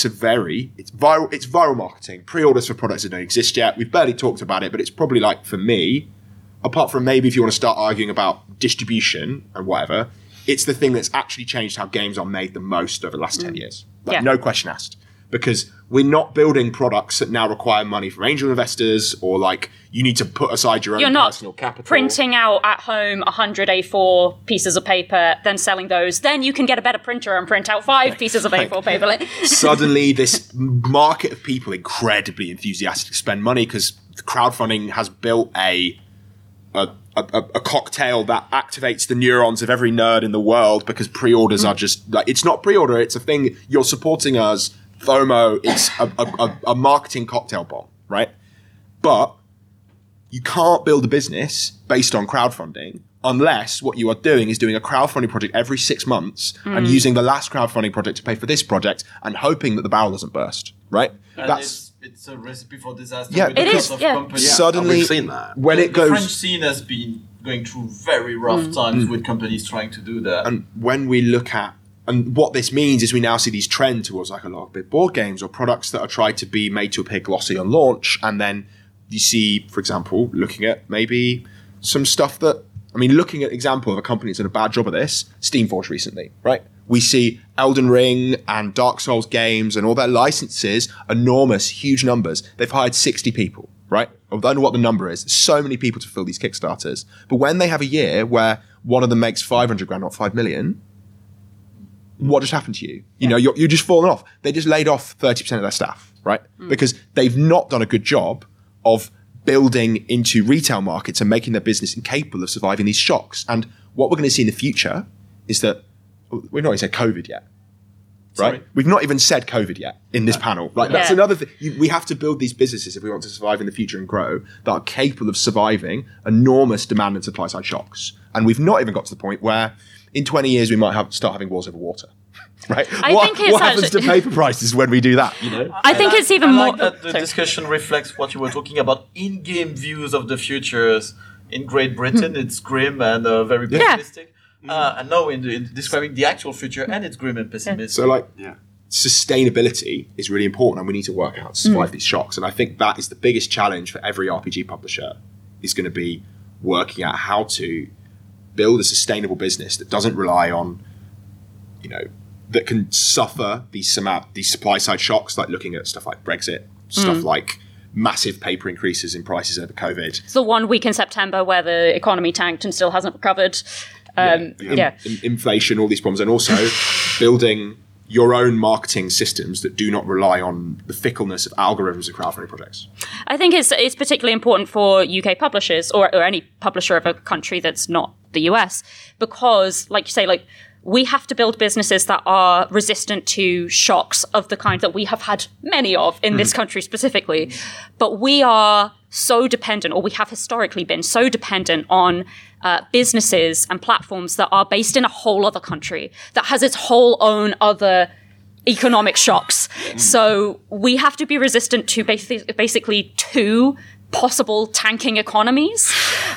viral marketing. Pre-orders for products that don't exist yet. We've barely talked about it, but it's probably like, for me, apart from maybe if you want to start arguing about distribution and whatever, it's the thing that's actually changed how games are made the most over the last 10 years. Like, no question asked. Because we're not building products that now require money from angel investors, or like you need to put aside your own personal capital. Printing out at home 100 A4 pieces of paper, then selling those. Then you can get a better printer and print out 5 pieces of A4 paper. Suddenly, this market of people incredibly enthusiastic to spend money because crowdfunding has built a cocktail that activates the neurons of every nerd in the world, because pre-orders are just like, it's not pre-order, it's a thing, you're supporting us. FOMO, it's a marketing cocktail bomb, right? But you can't build a business based on crowdfunding unless what you are doing is doing a crowdfunding project every 6 months and using the last crowdfunding project to pay for this project and hoping that the barrel doesn't burst, right? And it's a recipe for disaster. Yeah, with It a is, lot of yeah. companies. Suddenly, we've seen that. when it The French goes, scene has been going through very rough times with companies trying to do that. and when we look at, and what this means is we now see these trends towards like a lot of big board games or products that are tried to be made to appear glossy on launch, and then you see, for example, looking at maybe some stuff that, I mean, looking at example of a company that's done a bad job of this, Steamforge recently, right? We see Elden Ring and Dark Souls games and all their licenses, enormous, huge numbers. They've hired 60 people, right? I don't know what the number is. So many people to fill these Kickstarters. But when they have a year where one of them makes 500 grand, not 5 million, what just happened to you? You know, you're just falling off. They just laid off 30% of their staff, right? Because they've not done a good job of building into retail markets and making their business incapable of surviving these shocks. And what we're going to see in the future is that we've not even said COVID yet, right? Sorry? We've not even said COVID yet in this panel, right? That's Yeah. another thing. We have to build these businesses if we want to survive in the future and grow that are capable of surviving enormous demand and supply side shocks. And we've not even got to the point where in 20 years we might start having wars over water. Right? think it's what happens to actually- paper prices when we do that? You know, I think it's even I more. like that the sorry. discussion reflects what you were talking about in-game views of the futures. In Great Britain, it's grim and very pessimistic. And now in describing the actual future, and it's grim and pessimistic. so like Yeah. sustainability is really important, and we need to work out how to survive these shocks. And I think that is the biggest challenge for every RPG publisher is going to be working out how to build a sustainable business that doesn't rely on, you know, that can suffer these supply side shocks, like looking at stuff like Brexit, stuff like massive paper increases in prices over COVID. It's the 1 week in September where the economy tanked and still hasn't recovered. Inflation, all these problems, and also building your own marketing systems that do not rely on the fickleness of algorithms of crowdfunding projects. I think it's particularly important for UK publishers or any publisher of a country that's not the US, because, like you say, like we have to build businesses that are resistant to shocks of the kind that we have had many of in this country specifically. But we are so dependent, or we have historically been so dependent on businesses and platforms that are based in a whole other country that has its whole own other economic shocks. So we have to be resistant to basically two possible tanking economies.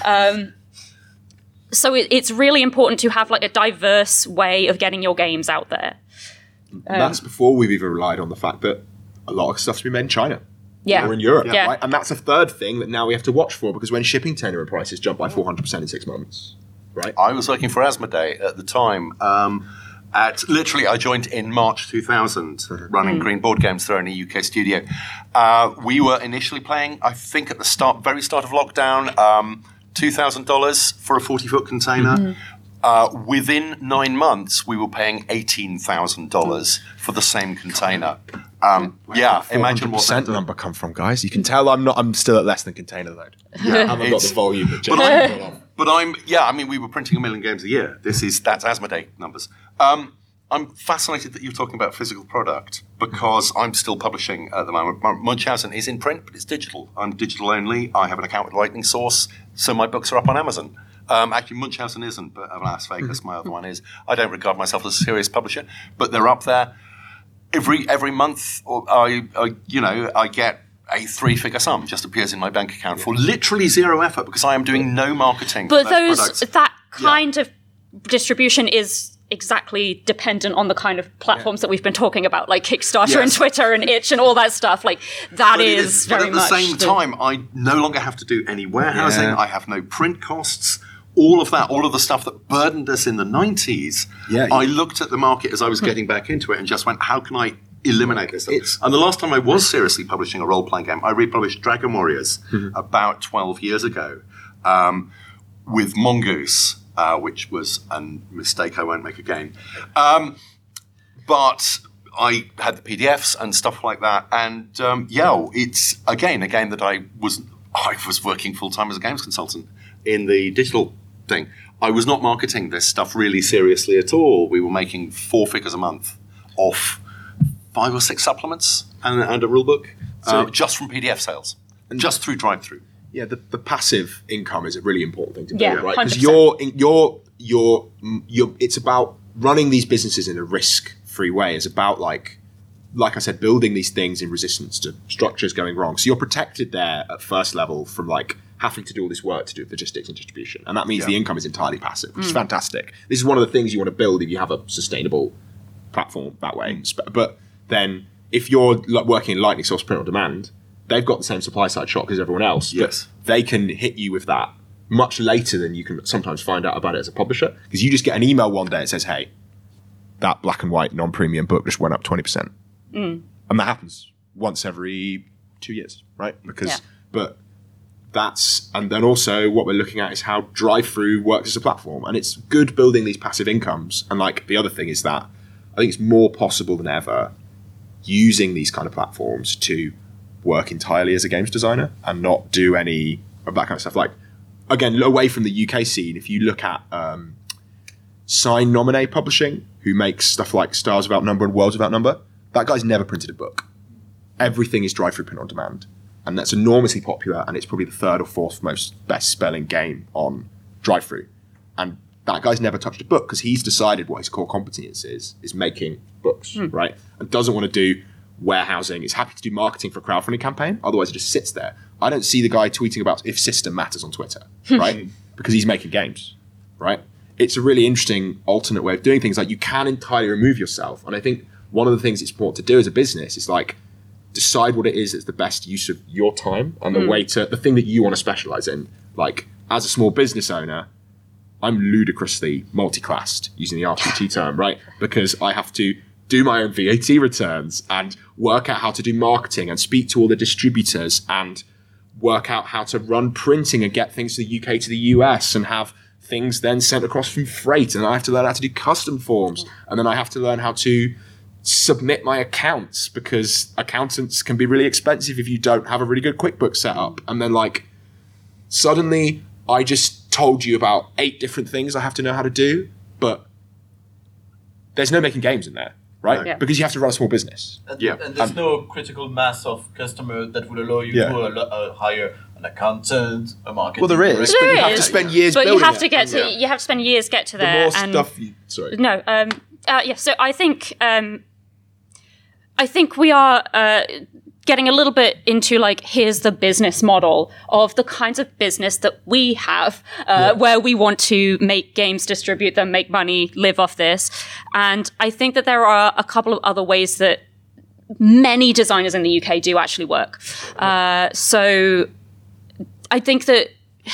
So it's really important to have like a diverse way of getting your games out there. And that's before we've even relied on the fact that a lot of stuff's been made in China. Yeah. Or in Europe, Yeah. right? And that's a third thing that now we have to watch for, because when shipping container prices jump by 400% in 6 months, right? I was working for Asmodee at the time. I joined in March 2000, running Green Board Games there in a UK studio. We were initially playing, I think, at the very start of lockdown, $2,000 for a 40-foot container. Within 9 months, we were paying $18,000 for the same container. Imagine what percent number come from, guys. You can tell I'm still at less than container load. I haven't got the volume. we were printing 1 million games a year. That's Asmodee numbers. I'm fascinated that you're talking about physical product, because I'm still publishing at the moment. Munchausen is in print, but it's digital. I'm digital only. I have an account with Lightning Source, so my books are up on Amazon. Actually, Munchausen isn't, but Las Vegas, my other one is. I don't regard myself as a serious publisher, but they're up there. Every month, I get a 3-figure sum just appears in my bank account for literally zero effort, because I am doing no marketing. But for those products. that kind of distribution is exactly dependent on the kind of platforms that we've been talking about, like Kickstarter and Twitter and Itch and all that stuff. Like that is very much. But at the same time, I no longer have to do any warehousing. I have no print costs. All of that, all of the stuff that burdened us in the 90s. I looked at the market as I was getting back into it and just went, how can I eliminate this stuff? And the last time I was seriously publishing a role-playing game, I republished Dragon Warriors about 12 years ago with Mongoose, which was a mistake I won't make again. But I had the PDFs and stuff like that. And it's, again, a game that I was working full-time as a games consultant in the digital thing. I was not marketing this stuff really seriously at all. We were making 4 figures a month off 5 or 6 supplements and a rule book, just from PDF sales, and just through drive-through. Yeah, the passive income is a really important thing to build, right? 100%. Because it's about running these businesses in a risk-free way. It's about like like I said, building these things in resistance to structures going wrong. So you're protected there at first level from like having to do all this work to do logistics and distribution. And that means the income is entirely passive, which is fantastic. This is one of the things you want to build if you have a sustainable platform that way. But then if you're working in Lightning Source print on demand, they've got the same supply side shock as everyone else. Yes. But they can hit you with that much later than you can sometimes find out about it as a publisher. Because you just get an email one day that says, hey, that black and white non-premium book just went up 20%. And that happens once every 2 years, right? But that's, and then also what we're looking at is how drive-through works as a platform. And it's good building these passive incomes. And like the other thing is that I think it's more possible than ever using these kind of platforms to work entirely as a games designer and not do any of that kind of stuff. Like, again, away from the UK scene, if you look at Sign Nominate Publishing, who makes stuff like Stars Without Number and Worlds Without Number, that guy's never printed a book. Everything is drive-through print on demand. And that's enormously popular, and it's probably the third or fourth most best-selling game on drive-through. And that guy's never touched a book because he's decided what his core competence is making books, right? And doesn't want to do warehousing. Is happy to do marketing for a crowdfunding campaign. Otherwise, it just sits there. I don't see the guy tweeting about if system matters on Twitter, right? Because he's making games, right? It's a really interesting alternate way of doing things. Like, you can entirely remove yourself. And I think one of the things it's important to do as a business is like decide what it is that's the best use of your time and the thing that you want to specialize in. Like, as a small business owner, I'm ludicrously multi-classed, using the RPT term, right? Because I have to do my own VAT returns and work out how to do marketing and speak to all the distributors and work out how to run printing and get things to the UK to the US and have things then sent across from freight. And I have to learn how to do custom forms. And then I have to learn how to submit my accounts, because accountants can be really expensive if you don't have a really good QuickBooks setup. And then like suddenly I just told you about 8 different things I have to know how to do, but there's no making games in there, right? Yeah. Because you have to run a small business. And there's no critical mass of customer that would allow you to hire an accountant, a marketing. Well, there is, but you have to spend years but building you have to it. get to you have to spend years get to there. The more stuff you... Sorry. No, so I think we are getting a little bit into like, here's the business model of the kinds of business that we have, where we want to make games, distribute them, make money, live off this. And I think that there are a couple of other ways that many designers in the UK do actually work. So I think that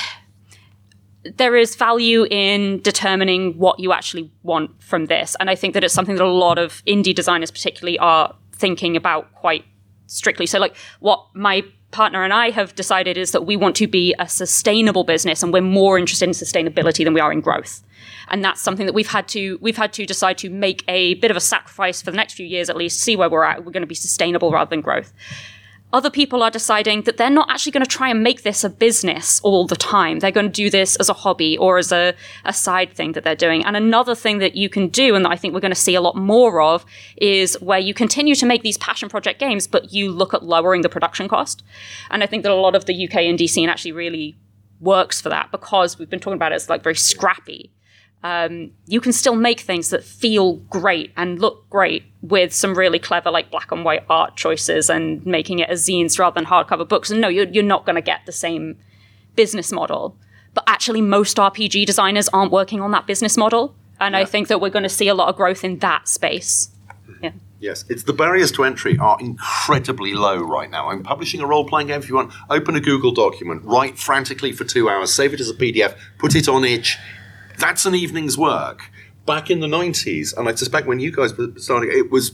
there is value in determining what you actually want from this. And I think that it's something that a lot of indie designers particularly are thinking about quite strictly. So like, what my partner and I have decided is that we want to be a sustainable business, and we're more interested in sustainability than we are in growth. And that's something that we've had to decide to make a bit of a sacrifice for the next few years, at least, see where we're at. We're going to be sustainable rather than growth. Other people are deciding that they're not actually going to try and make this a business all the time. They're going to do this as a hobby or as a side thing that they're doing. And another thing that you can do, and that I think we're going to see a lot more of, is where you continue to make these passion project games, but you look at lowering the production cost. And I think that a lot of the UK indie scene actually really works for that, because we've been talking about it as like very scrappy. You can still make things that feel great and look great with some really clever like black and white art choices and making it as zines rather than hardcover books. And no, you're not going to get the same business model. But actually, most RPG designers aren't working on that business model. And I think that we're going to see a lot of growth in that space. Yeah. Yes, it's the barriers to entry are incredibly low right now. I'm publishing a role-playing game. If you want, open a Google document, write frantically for 2 hours, save it as a PDF, put it on itch. That's an evening's work. Back in the 90s, and I suspect when you guys were starting, it was,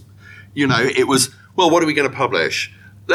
well, what are we going to publish?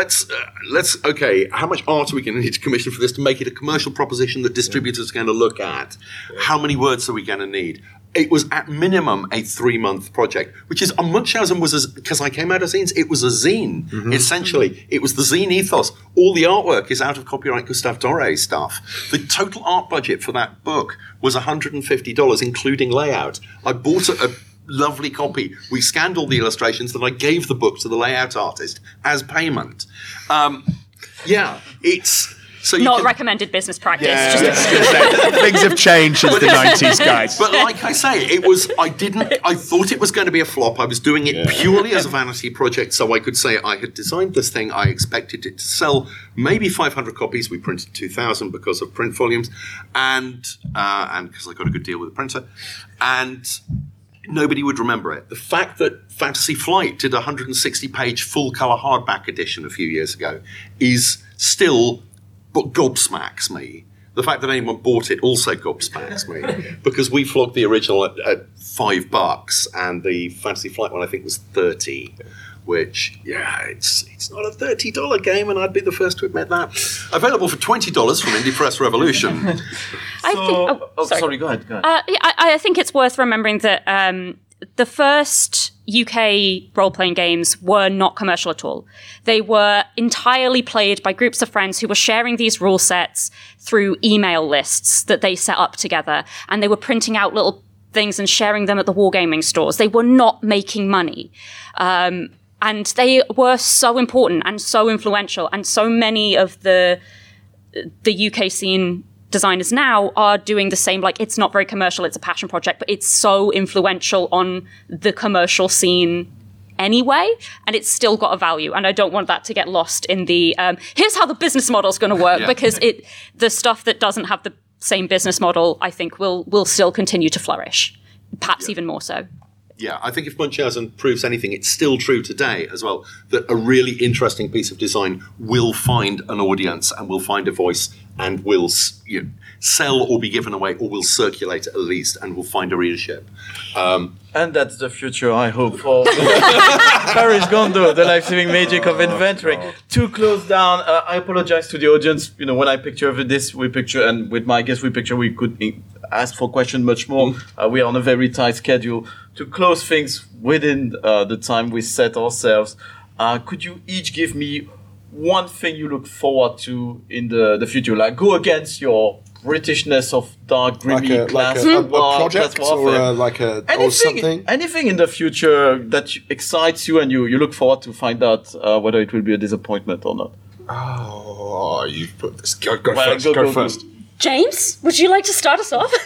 Okay, how much art are we going to need to commission for this to make it a commercial proposition that distributors are going to look at? How many words are we going to need? It was at minimum a 3-month project, which is Munchausen was, because I came out of zines, it was a zine, essentially. It was the zine ethos. All the artwork is out of copyright Gustave Doré stuff. The total art budget for that book was $150, including layout. I bought a lovely copy. We scanned all the illustrations, then I gave the book to the layout artist as payment. So you Not can- recommended business practice. Yeah, just I was gonna say, things have changed since the 90s, guys. But like I say, I thought it was going to be a flop. I was doing it purely as a vanity project, so I could say I had designed this thing. I expected it to sell maybe 500 copies. We printed 2,000 because of print volumes, and because I got a good deal with the printer, and nobody would remember it. The fact that Fantasy Flight did a 160-page full-color hardback edition a few years ago is still gobsmacks me. The fact that anyone bought it also gobsmacks me because we flogged the original at $5 and the Fantasy Flight one I think was $30, which it's not a $30 game, and I'd be the first to admit that. Available for $20 from Indie Press Revolution. Sorry, go ahead. I think it's worth remembering that the first UK role-playing games were not commercial at all. They were entirely played by groups of friends who were sharing these rule sets through email lists that they set up together, and they were printing out little things and sharing them at the wargaming stores. They were not making money. And they were so important and so influential, and so many of the UK scene designers now are doing the same. Like, it's not very commercial, it's a passion project, but it's so influential on the commercial scene anyway, and it's still got a value. And I don't want that to get lost in the here's how the business model is going to work, because the stuff that doesn't have the same business model, I think, will still continue to flourish, perhaps even more so. Yeah, I think if Munchausen proves anything, it's still true today as well, that a really interesting piece of design will find an audience and will find a voice and will sell or be given away, or will circulate at least, and will find a readership. And that's the future, I hope, for Paris Gondo, the life-saving magic of inventory. To close down, I apologize to the audience. You know, when I picture this, and with my guest, we could ask for questions much more. We are on a very tight schedule. To close things within the time we set ourselves, could you each give me one thing you look forward to in the future? Like, go against your Britishness of dark, grimy a project or something? Anything in the future that excites you and you look forward to find out whether it will be a disappointment or not. Oh, you've put this. Go first. James, would you like to start us off?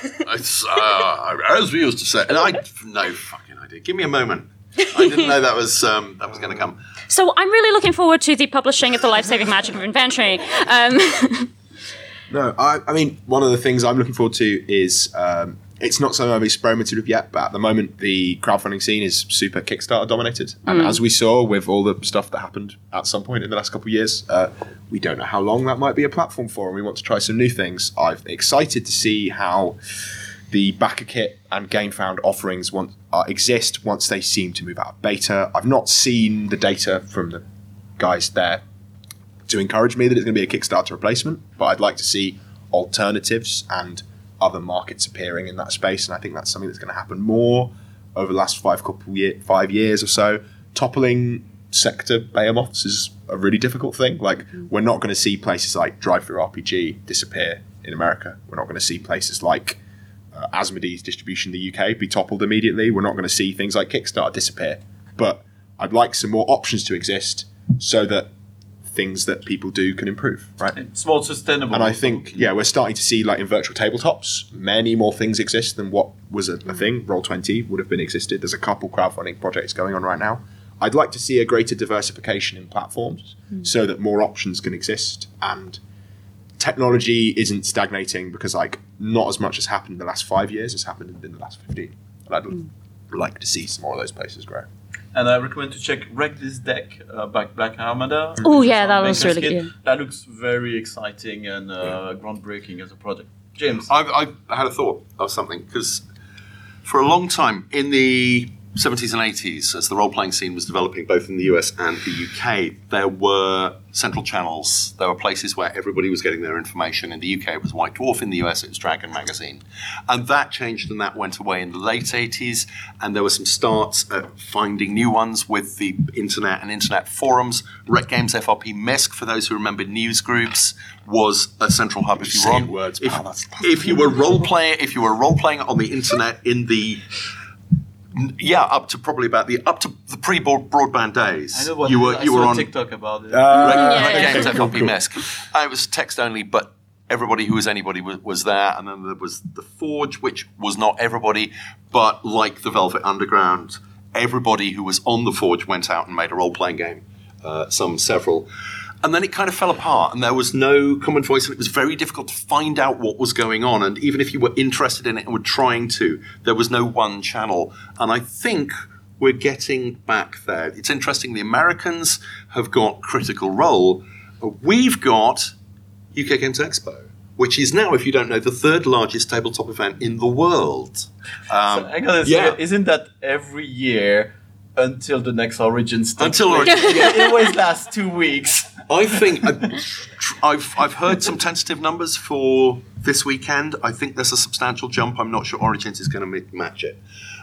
As we used to say, and I no fucking idea. Give me a moment. I didn't know that was going to come. So I'm really looking forward to the publishing of the life-saving magic of inventory. No, I mean, one of the things I'm looking forward to is it's not something I've experimented with yet, but at the moment the crowdfunding scene is super Kickstarter dominated. And as we saw with all the stuff that happened at some point in the last couple of years, we don't know how long that might be a platform for, and we want to try some new things. I'm excited to see how the backer kit and GameFound offerings exist once they seem to move out of beta. I've not seen the data from the guys there to encourage me that it's going to be a Kickstarter replacement, but I'd like to see alternatives and other markets appearing in that space, and I think that's something that's going to happen more over the last 5 years or so. Toppling sector behemoths is a really difficult thing. Like, we're not going to see places like DriveThruRPG disappear in America. We're not going to see places like Asmodee's distribution in the UK be toppled immediately. We're not going to see things like Kickstarter disappear. But I'd like some more options to exist so that things that people do can improve, right? It's more sustainable. And I think, we're starting to see, like, in virtual tabletops, many more things exist than what was a thing. Roll20 would have been existed. There's a couple crowdfunding projects going on right now. I'd like to see a greater diversification in platforms so that more options can exist, and technology isn't stagnating, because, like, not as much has happened in the last 5 years as happened in the last 15. And I'd like to see some more of those places grow. And I recommend to check Wreck This Deck by Black Armada. Oh yeah, that was really good. Yeah. That looks very exciting and groundbreaking as a project. James? I had a thought of something, because for a long time in the 70s and 80s, as the role-playing scene was developing both in the US and the UK, there were central channels. There were places where everybody was getting their information. In the UK, it was White Dwarf. In the US, it was Dragon Magazine. And that changed, and that went away in the late 80s. And there were some starts at finding new ones with the internet and internet forums. Rec Games FRP MISC, for those who remember news groups, was a central hub. If you were role-playing on the internet in the Yeah, up to the pre-broadband days. I know what you I were saw on TikTok about it. Yeah. Games FLP MESC. It was text only, but everybody who was anybody was there. And then there was the Forge, which was not everybody, but like the Velvet Underground, everybody who was on the Forge went out and made a role-playing game, several. And then it kind of fell apart, and there was no common voice, and it was very difficult to find out what was going on. And even if you were interested in it and were trying to, there was no one channel. And I think we're getting back there. It's interesting, the Americans have got Critical Role. We've got UK Games Expo, which is now, if you don't know, the third largest tabletop event in the world. So I gotta say, isn't that every year until the next Origins? Until Origins. It always lasts 2 weeks. I think I've heard some tentative numbers for this weekend. I think there's a substantial jump. I'm not sure Origins is going to match it.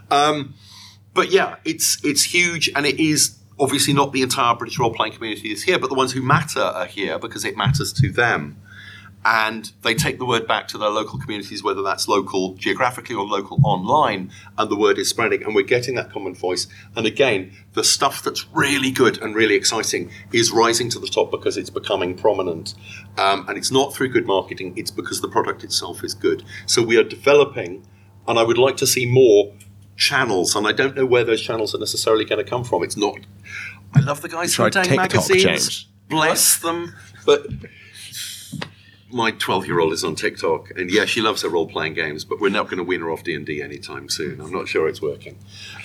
But yeah, it's huge, and it is obviously not the entire British role-playing community is here, but the ones who matter are here because it matters to them. And they take the word back to their local communities, whether that's local geographically or local online, and the word is spreading, and we're getting that common voice. And again, the stuff that's really good and really exciting is rising to the top because it's becoming prominent. And it's not through good marketing, it's because the product itself is good. So we are developing, and I would like to see more channels, and I don't know where those channels are necessarily going to come from. It's not... I love the guys from Dang Magazines. James. Bless them. But... my 12-year-old is on TikTok, and yeah, she loves her role-playing games, but we're not going to win her off D&D anytime soon. I'm not sure it's working.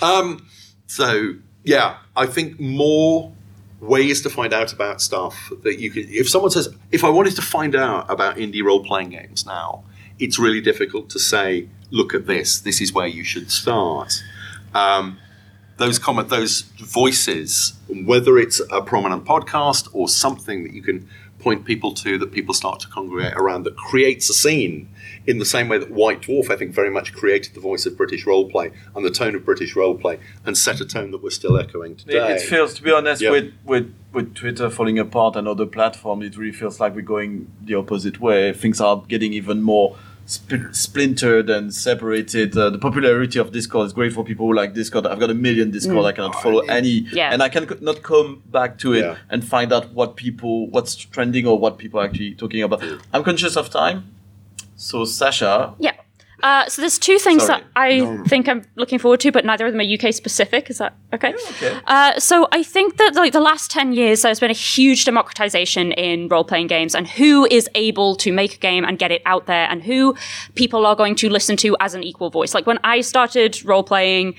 So, yeah, I think more ways to find out about stuff that you could... If someone says, if I wanted to find out about indie role-playing games now, it's really difficult to say, look at this is where you should start. Those voices, whether it's a prominent podcast or something that you can point people to, that people start to congregate around, that creates a scene in the same way that White Dwarf, I think, very much created the voice of British roleplay and the tone of British roleplay and set a tone that we're still echoing today. It feels, to be honest, with Twitter falling apart and other platforms, it really feels like we're going the opposite way. Things are getting even more splintered and separated. The popularity of Discord is great for people who like Discord. I've got 1 million Discord. I cannot follow any, and I cannot come back to it and find out what's trending or what people are actually talking about. I'm conscious of time, so Sasha. Yeah. So there's two things that I think I'm looking forward to, but neither of them are UK specific. Is that okay? Yeah, okay. So I think that like the last 10 years, there's been a huge democratization in role-playing games and who is able to make a game and get it out there and who people are going to listen to as an equal voice. Like when I started role-playing,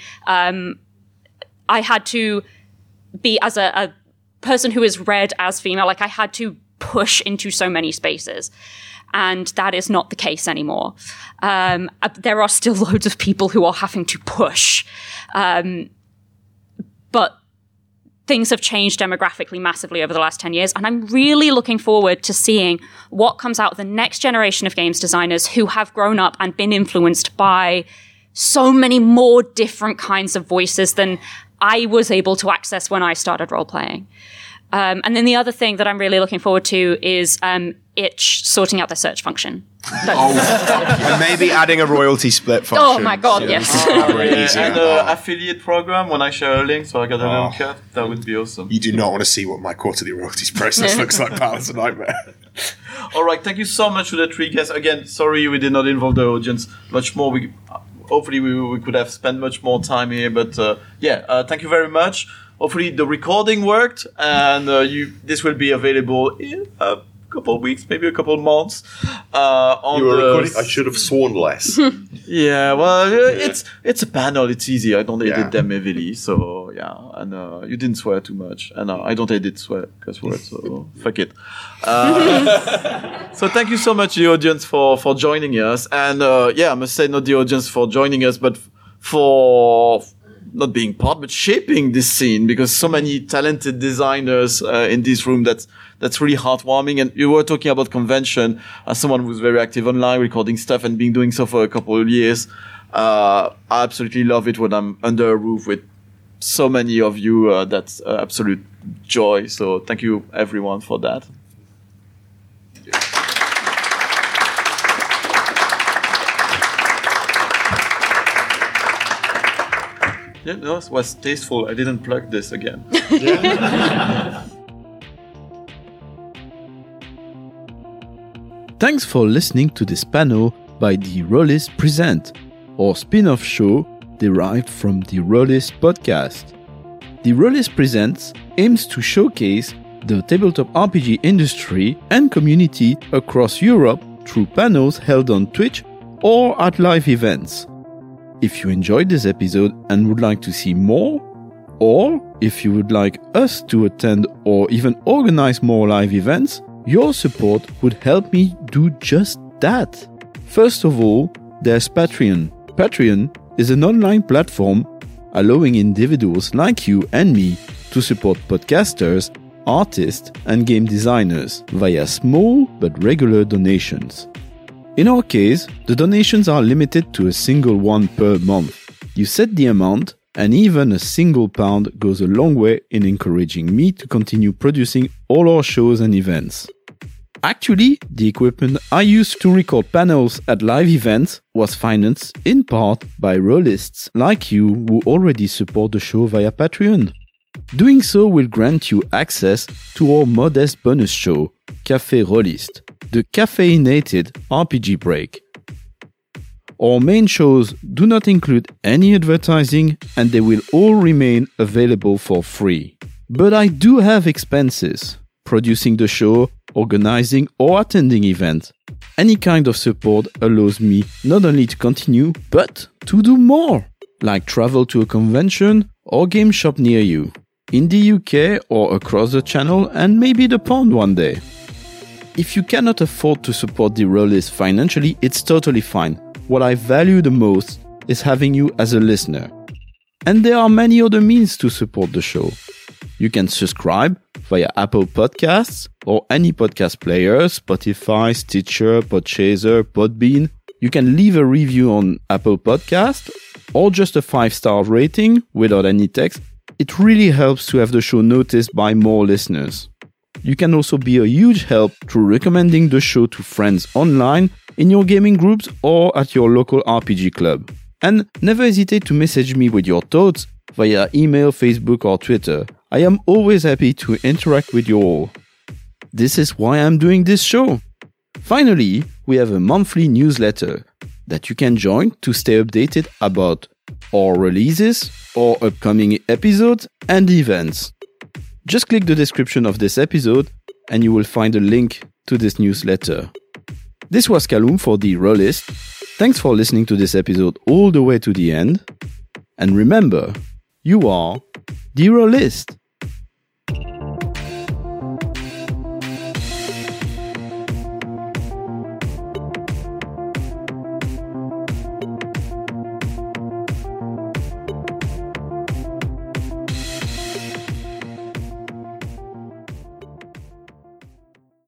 I had to be, as a person who is read as female, like I had to push into so many spaces. And that is not the case anymore. There are still loads of people who are having to push. But things have changed demographically massively over the last 10 years. And I'm really looking forward to seeing what comes out of the next generation of games designers who have grown up and been influenced by so many more different kinds of voices than I was able to access when I started role-playing. And then the other thing that I'm really looking forward to is Itch sorting out their search function. And maybe adding a royalty split function. Oh my god, yes. And an affiliate program when I share a link, so I get a little cut. That would be awesome. You do not want to see what my quarterly royalties process looks like, pal. It's a nightmare. All right, thank you so much for the 3 guests. Again, sorry we did not involve the audience much more. Hopefully we could have spent much more time here, but thank you very much. Hopefully the recording worked, and this will be available in a couple of weeks, maybe a couple of months. I should have sworn less. Yeah, well, it's a panel. It's easy. I don't edit them heavily, so yeah. And you didn't swear too much, and I don't edit cuss words, so fuck it. So thank you so much, the audience, for joining us, and I must say, not the audience for joining us, but for not being part, but shaping this scene, because so many talented designers in this room. That's really heartwarming. And you were talking about convention as someone who's very active online, recording stuff and been doing so for a couple of years. I absolutely love it when I'm under a roof with so many of you. That's absolute joy. So thank you everyone for that. Yeah, no, it was tasteful. I didn't plug this again. Thanks for listening to this panel by The Rollist Present, our spin-off show derived from The Rollist podcast. The Rollist Presents aims to showcase the tabletop RPG industry and community across Europe through panels held on Twitch or at live events. If you enjoyed this episode and would like to see more, or if you would like us to attend or even organize more live events, your support would help me do just that. First of all, there's Patreon. Patreon is an online platform allowing individuals like you and me to support podcasters, artists, and game designers via small but regular donations. In our case, the donations are limited to a single one per month. You set the amount, and even a single £1 goes a long way in encouraging me to continue producing all our shows and events. Actually, the equipment I used to record panels at live events was financed in part by rollists like you who already support the show via Patreon. Doing so will grant you access to our modest bonus show, Café Rollist, the caffeinated RPG break. Our main shows do not include any advertising and they will all remain available for free. But I do have expenses: producing the show, organizing or attending events. Any kind of support allows me not only to continue, but to do more, like travel to a convention or game shop near you, in the UK or across the channel and maybe the pond one day. If you cannot afford to support The Rollist financially, it's totally fine. What I value the most is having you as a listener. And there are many other means to support the show. You can subscribe via Apple Podcasts or any podcast player, Spotify, Stitcher, Podchaser, Podbean. You can leave a review on Apple Podcasts or just a 5-star rating without any text. It really helps to have the show noticed by more listeners. You can also be a huge help through recommending the show to friends online, in your gaming groups or at your local RPG club. And never hesitate to message me with your thoughts via email, Facebook or Twitter. I am always happy to interact with you all. This is why I'm doing this show. Finally, we have a monthly newsletter that you can join to stay updated about our releases, our upcoming episodes and events. Just click the description of this episode and you will find a link to this newsletter. This was Kaloum for The Rollist. Thanks for listening to this episode all the way to the end. And remember, you are The Rollist.